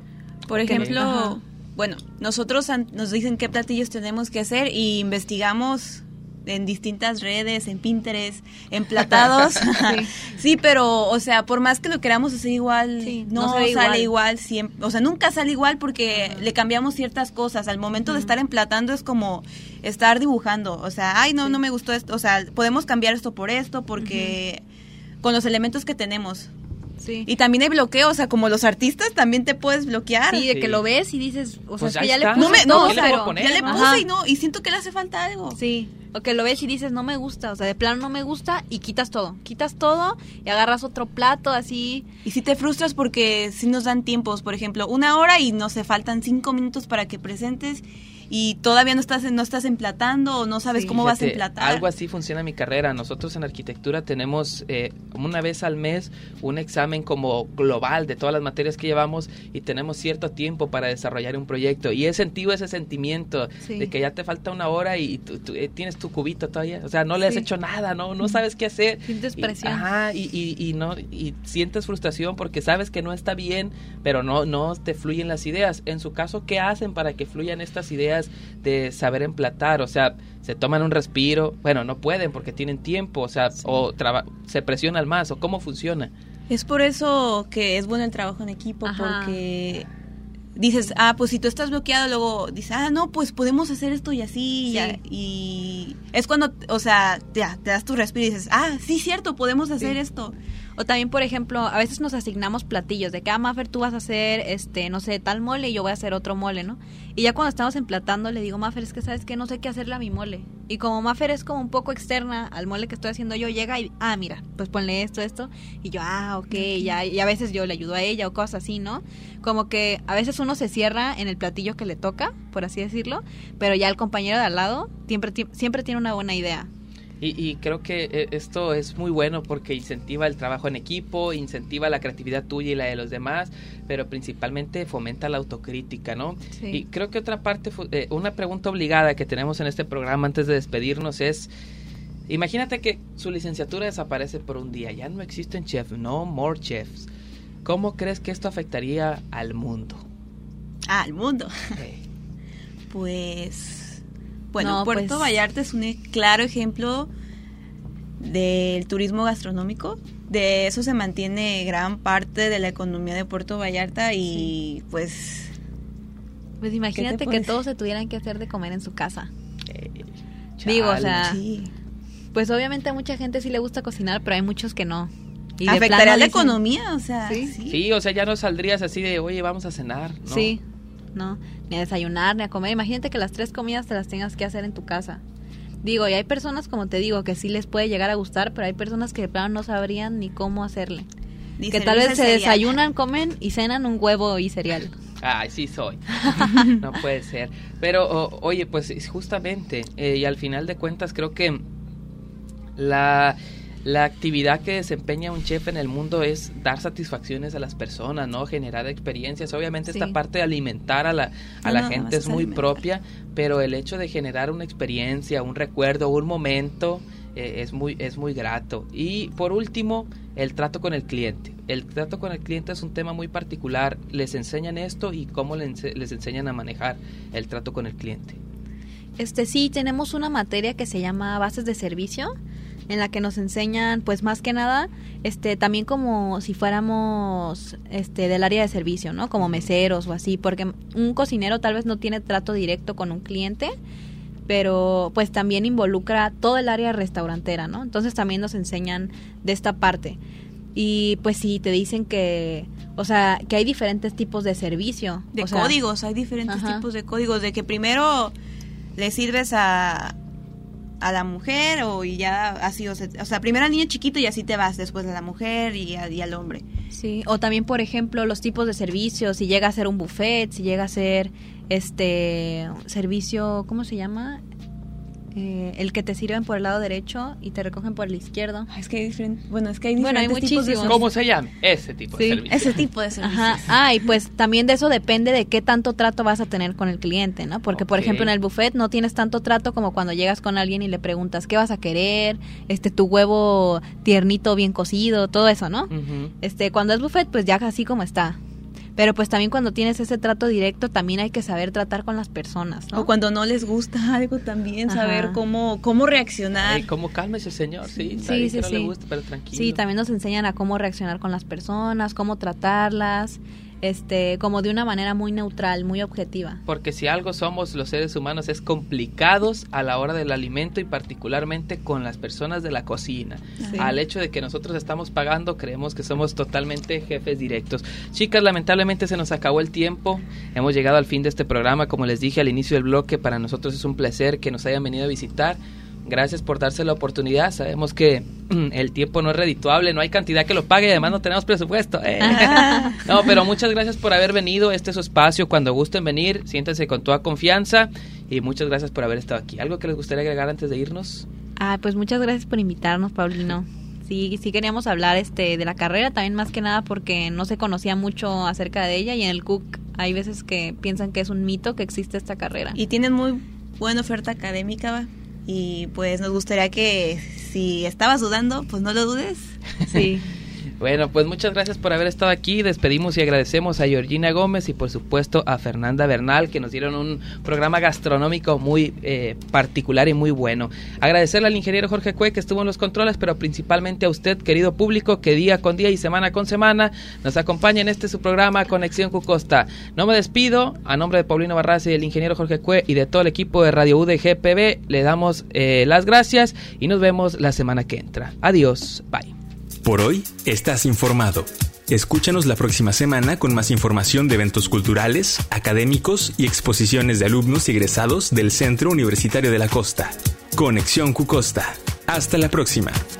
Por Ok. ejemplo, Ajá. bueno, nosotros an- nos dicen qué platillos tenemos que hacer y investigamos en distintas redes, en Pinterest, en platados. Sí. Sí, pero, o sea, por más que lo queramos hacer igual, Sí, no, no se ve sale igual. igual. siempre, o sea, nunca sale igual porque le cambiamos ciertas cosas. Al momento de estar emplatando es como estar dibujando. O sea, ay, no, Sí. no me gustó esto. O sea, podemos cambiar esto por esto porque con los elementos que tenemos. Sí. Y también hay bloqueo, o sea, como los artistas también te puedes bloquear. Sí, de Sí. que lo ves y dices, o sea, Pues es que ya ya le está. puse No me- todo, no, ¿qué le puedo pero- poner? Ya le Ajá. puse y no, y siento que le hace falta algo. Sí, o que lo ves y dices, no me gusta, o sea, de plano no me gusta, y quitas todo, quitas todo y agarras otro plato así. Y si te frustras porque si nos dan tiempos, por ejemplo, una hora y no se faltan cinco minutos para que presentes y todavía no estás no estás emplatando o no sabes Sí. cómo vas a Fíjate, emplatar. Algo así funciona mi carrera. Nosotros en arquitectura tenemos eh, una vez al mes un examen como global de todas las materias que llevamos y tenemos cierto tiempo para desarrollar un proyecto. Y he sentido ese sentimiento Sí. de que ya te falta una hora y tú, tú, eh, tienes tu cubito todavía. O sea, no le has Sí. hecho nada, no no sabes qué hacer. Sientes Y- presión. ajá, y, y, y no y sientes frustración porque sabes que no está bien, pero no no te fluyen las ideas. En su caso, ¿qué hacen para que fluyan estas ideas de saber emplatar? O sea, se toman un respiro, bueno, no pueden porque tienen tiempo, o sea, o traba- se presionan más, o cómo funciona. Es por eso que es bueno el trabajo en equipo, Ajá. porque dices, ah, pues si tú estás bloqueado, luego dices, ah, no, pues podemos hacer esto y así, Sí. ya, y es cuando, o sea, ya, te das tu respiro y dices, ah, sí, cierto, podemos hacer Sí. esto. O también, por ejemplo, a veces nos asignamos platillos de que, ah, Mafer, tú vas a hacer, este, no sé, tal mole y yo voy a hacer otro mole, ¿no? Y ya cuando estamos emplatando le digo, Mafer, es que sabes que no sé qué hacerle a mi mole. Y como Mafer es como un poco externa al mole que estoy haciendo yo, llega y, ah, mira, pues ponle esto, esto. Y yo, ah, ok, ya, y a veces yo le ayudo a ella o cosas así, ¿no? Como que a veces uno se cierra en el platillo que le toca, por así decirlo, pero ya el compañero de al lado siempre, ti- siempre tiene una buena idea. Y, y creo que eh, esto es muy bueno porque incentiva el trabajo en equipo, incentiva la creatividad tuya y la de los demás, pero principalmente fomenta la autocrítica, ¿no? Sí. Y creo que otra parte, fu- eh, una pregunta obligada que tenemos en este programa antes de despedirnos es, imagínate que su licenciatura desaparece por un día, ya no existen chefs, no more chefs. ¿Cómo crees que esto afectaría al mundo? Ah, al mundo. Eh, Pues, bueno, No, Puerto pues- Vallarta es un e- claro ejemplo del turismo gastronómico. De eso se mantiene gran parte de la economía de Puerto Vallarta y pues Pues imagínate que todos se tuvieran que hacer de comer en su casa. Eh, Digo, o sea, sí. Pues obviamente a mucha gente sí le gusta cocinar, pero hay muchos que no. Y afectaría la economía, o sea. ¿Sí? ¿Sí? Sí, o sea, ya no saldrías así de, oye, vamos a cenar, ¿no? Sí, no, ni a desayunar, ni a comer. Imagínate que las tres comidas te las tengas que hacer en tu casa. Digo, y hay personas, como te digo, que sí les puede llegar a gustar, pero hay personas que de plano no sabrían ni cómo hacerle. Ni que tal vez se cereal. Desayunan, comen y cenan un huevo y cereal. Ay, sí soy. No puede ser. Pero, oh, oye, pues justamente, eh, y al final de cuentas creo que la, la actividad que desempeña un chef en el mundo es dar satisfacciones a las personas, ¿no? Generar experiencias. Obviamente sí. Esta parte de alimentar a la, a no, la no, gente es muy alimentar. propia, pero el hecho de generar una experiencia, un recuerdo, un momento... Eh, es muy es muy grato. Y por último, el trato con el cliente. El trato con el cliente es un tema muy particular. ¿Les enseñan esto y cómo les, les enseñan a manejar el trato con el cliente? Este sí, tenemos una materia que se llama Bases de Servicio, en la que nos enseñan, pues más que nada, este también como si fuéramos este del área de servicio, ¿no? Como meseros o así, porque un cocinero tal vez no tiene trato directo con un cliente, pero pues también involucra todo el área restaurantera, ¿no? Entonces también nos enseñan de esta parte. Y pues sí, te dicen que, o sea, que hay diferentes tipos de servicio. De o sea, códigos, hay diferentes ajá. tipos de códigos, de que primero le sirves a, a la mujer o y ya así, o sea, o sea, primero al niño chiquito y así te vas, después a la mujer y, a, y al hombre. Sí, o también, por ejemplo, los tipos de servicios, si llega a ser un buffet, si llega a ser este servicio, ¿cómo se llama? Eh, el que te sirven por el lado derecho y te recogen por el izquierdo. Es que hay diferentes, bueno, es que hay diferentes bueno, hay tipos de ¿cómo se llama? Ese tipo sí. de servicio. Ese tipo de servicios. Ajá. Ah, y pues también de eso depende de qué tanto trato vas a tener con el cliente, ¿no? Porque, okay. por ejemplo, en el buffet no tienes tanto trato como cuando llegas con alguien y le preguntas qué vas a querer, este, tu huevo tiernito bien cocido, todo eso, ¿no? Uh-huh. Este, cuando es buffet, pues ya así como está. Pero pues también cuando tienes ese trato directo también hay que saber tratar con las personas, ¿no? O cuando no les gusta algo también Ajá. saber cómo cómo reaccionar. Ay, cómo cálmese, señor, sí, sí, sí, sí, que no sí. le gusta, pero tranquilo. Sí, también nos enseñan a cómo reaccionar con las personas, cómo tratarlas, este, como de una manera muy neutral, muy objetiva. Porque si algo somos los seres humanos es complicados a la hora del alimento y particularmente con las personas de la cocina. Sí. Al hecho de que nosotros estamos pagando, creemos que somos totalmente jefes directos. Chicas, lamentablemente se nos acabó el tiempo. Hemos llegado al fin de este programa. Como les dije al inicio del bloque, para nosotros es un placer que nos hayan venido a visitar. Gracias por darse la oportunidad. Sabemos que el tiempo no es redituable, no hay cantidad que lo pague y además no tenemos presupuesto. Eh. No, pero muchas gracias por haber venido. Este es su espacio. Cuando gusten venir, siéntense con toda confianza y muchas gracias por haber estado aquí. ¿Algo que les gustaría agregar antes de irnos? Ah, pues muchas gracias por invitarnos, Paulino. Sí, sí queríamos hablar este de la carrera, también más que nada porque no se conocía mucho acerca de ella y en el C U C hay veces que piensan que es un mito que existe esta carrera. Y tienen muy buena oferta académica. Y pues nos gustaría que si estabas dudando, pues no lo dudes. Sí. Bueno, pues muchas gracias por haber estado aquí. Despedimos y agradecemos a Georgina Gómez y por supuesto a Fernanda Bernal, que nos dieron un programa gastronómico muy eh, particular y muy bueno. Agradecerle al ingeniero Jorge Cue, que estuvo en los controles, pero principalmente a usted, querido público, que día con día y semana con semana nos acompaña en este su programa Conexión Cucosta. No me despido, a nombre de Paulino Barraza y el ingeniero Jorge Cue y de todo el equipo de Radio U D G P B, le damos eh, las gracias y nos vemos la semana que entra. Adiós, bye. Por hoy estás informado. Escúchanos la próxima semana con más información de eventos culturales, académicos y exposiciones de alumnos y egresados del Centro Universitario de la Costa. Conexión Cucosta. Hasta la próxima.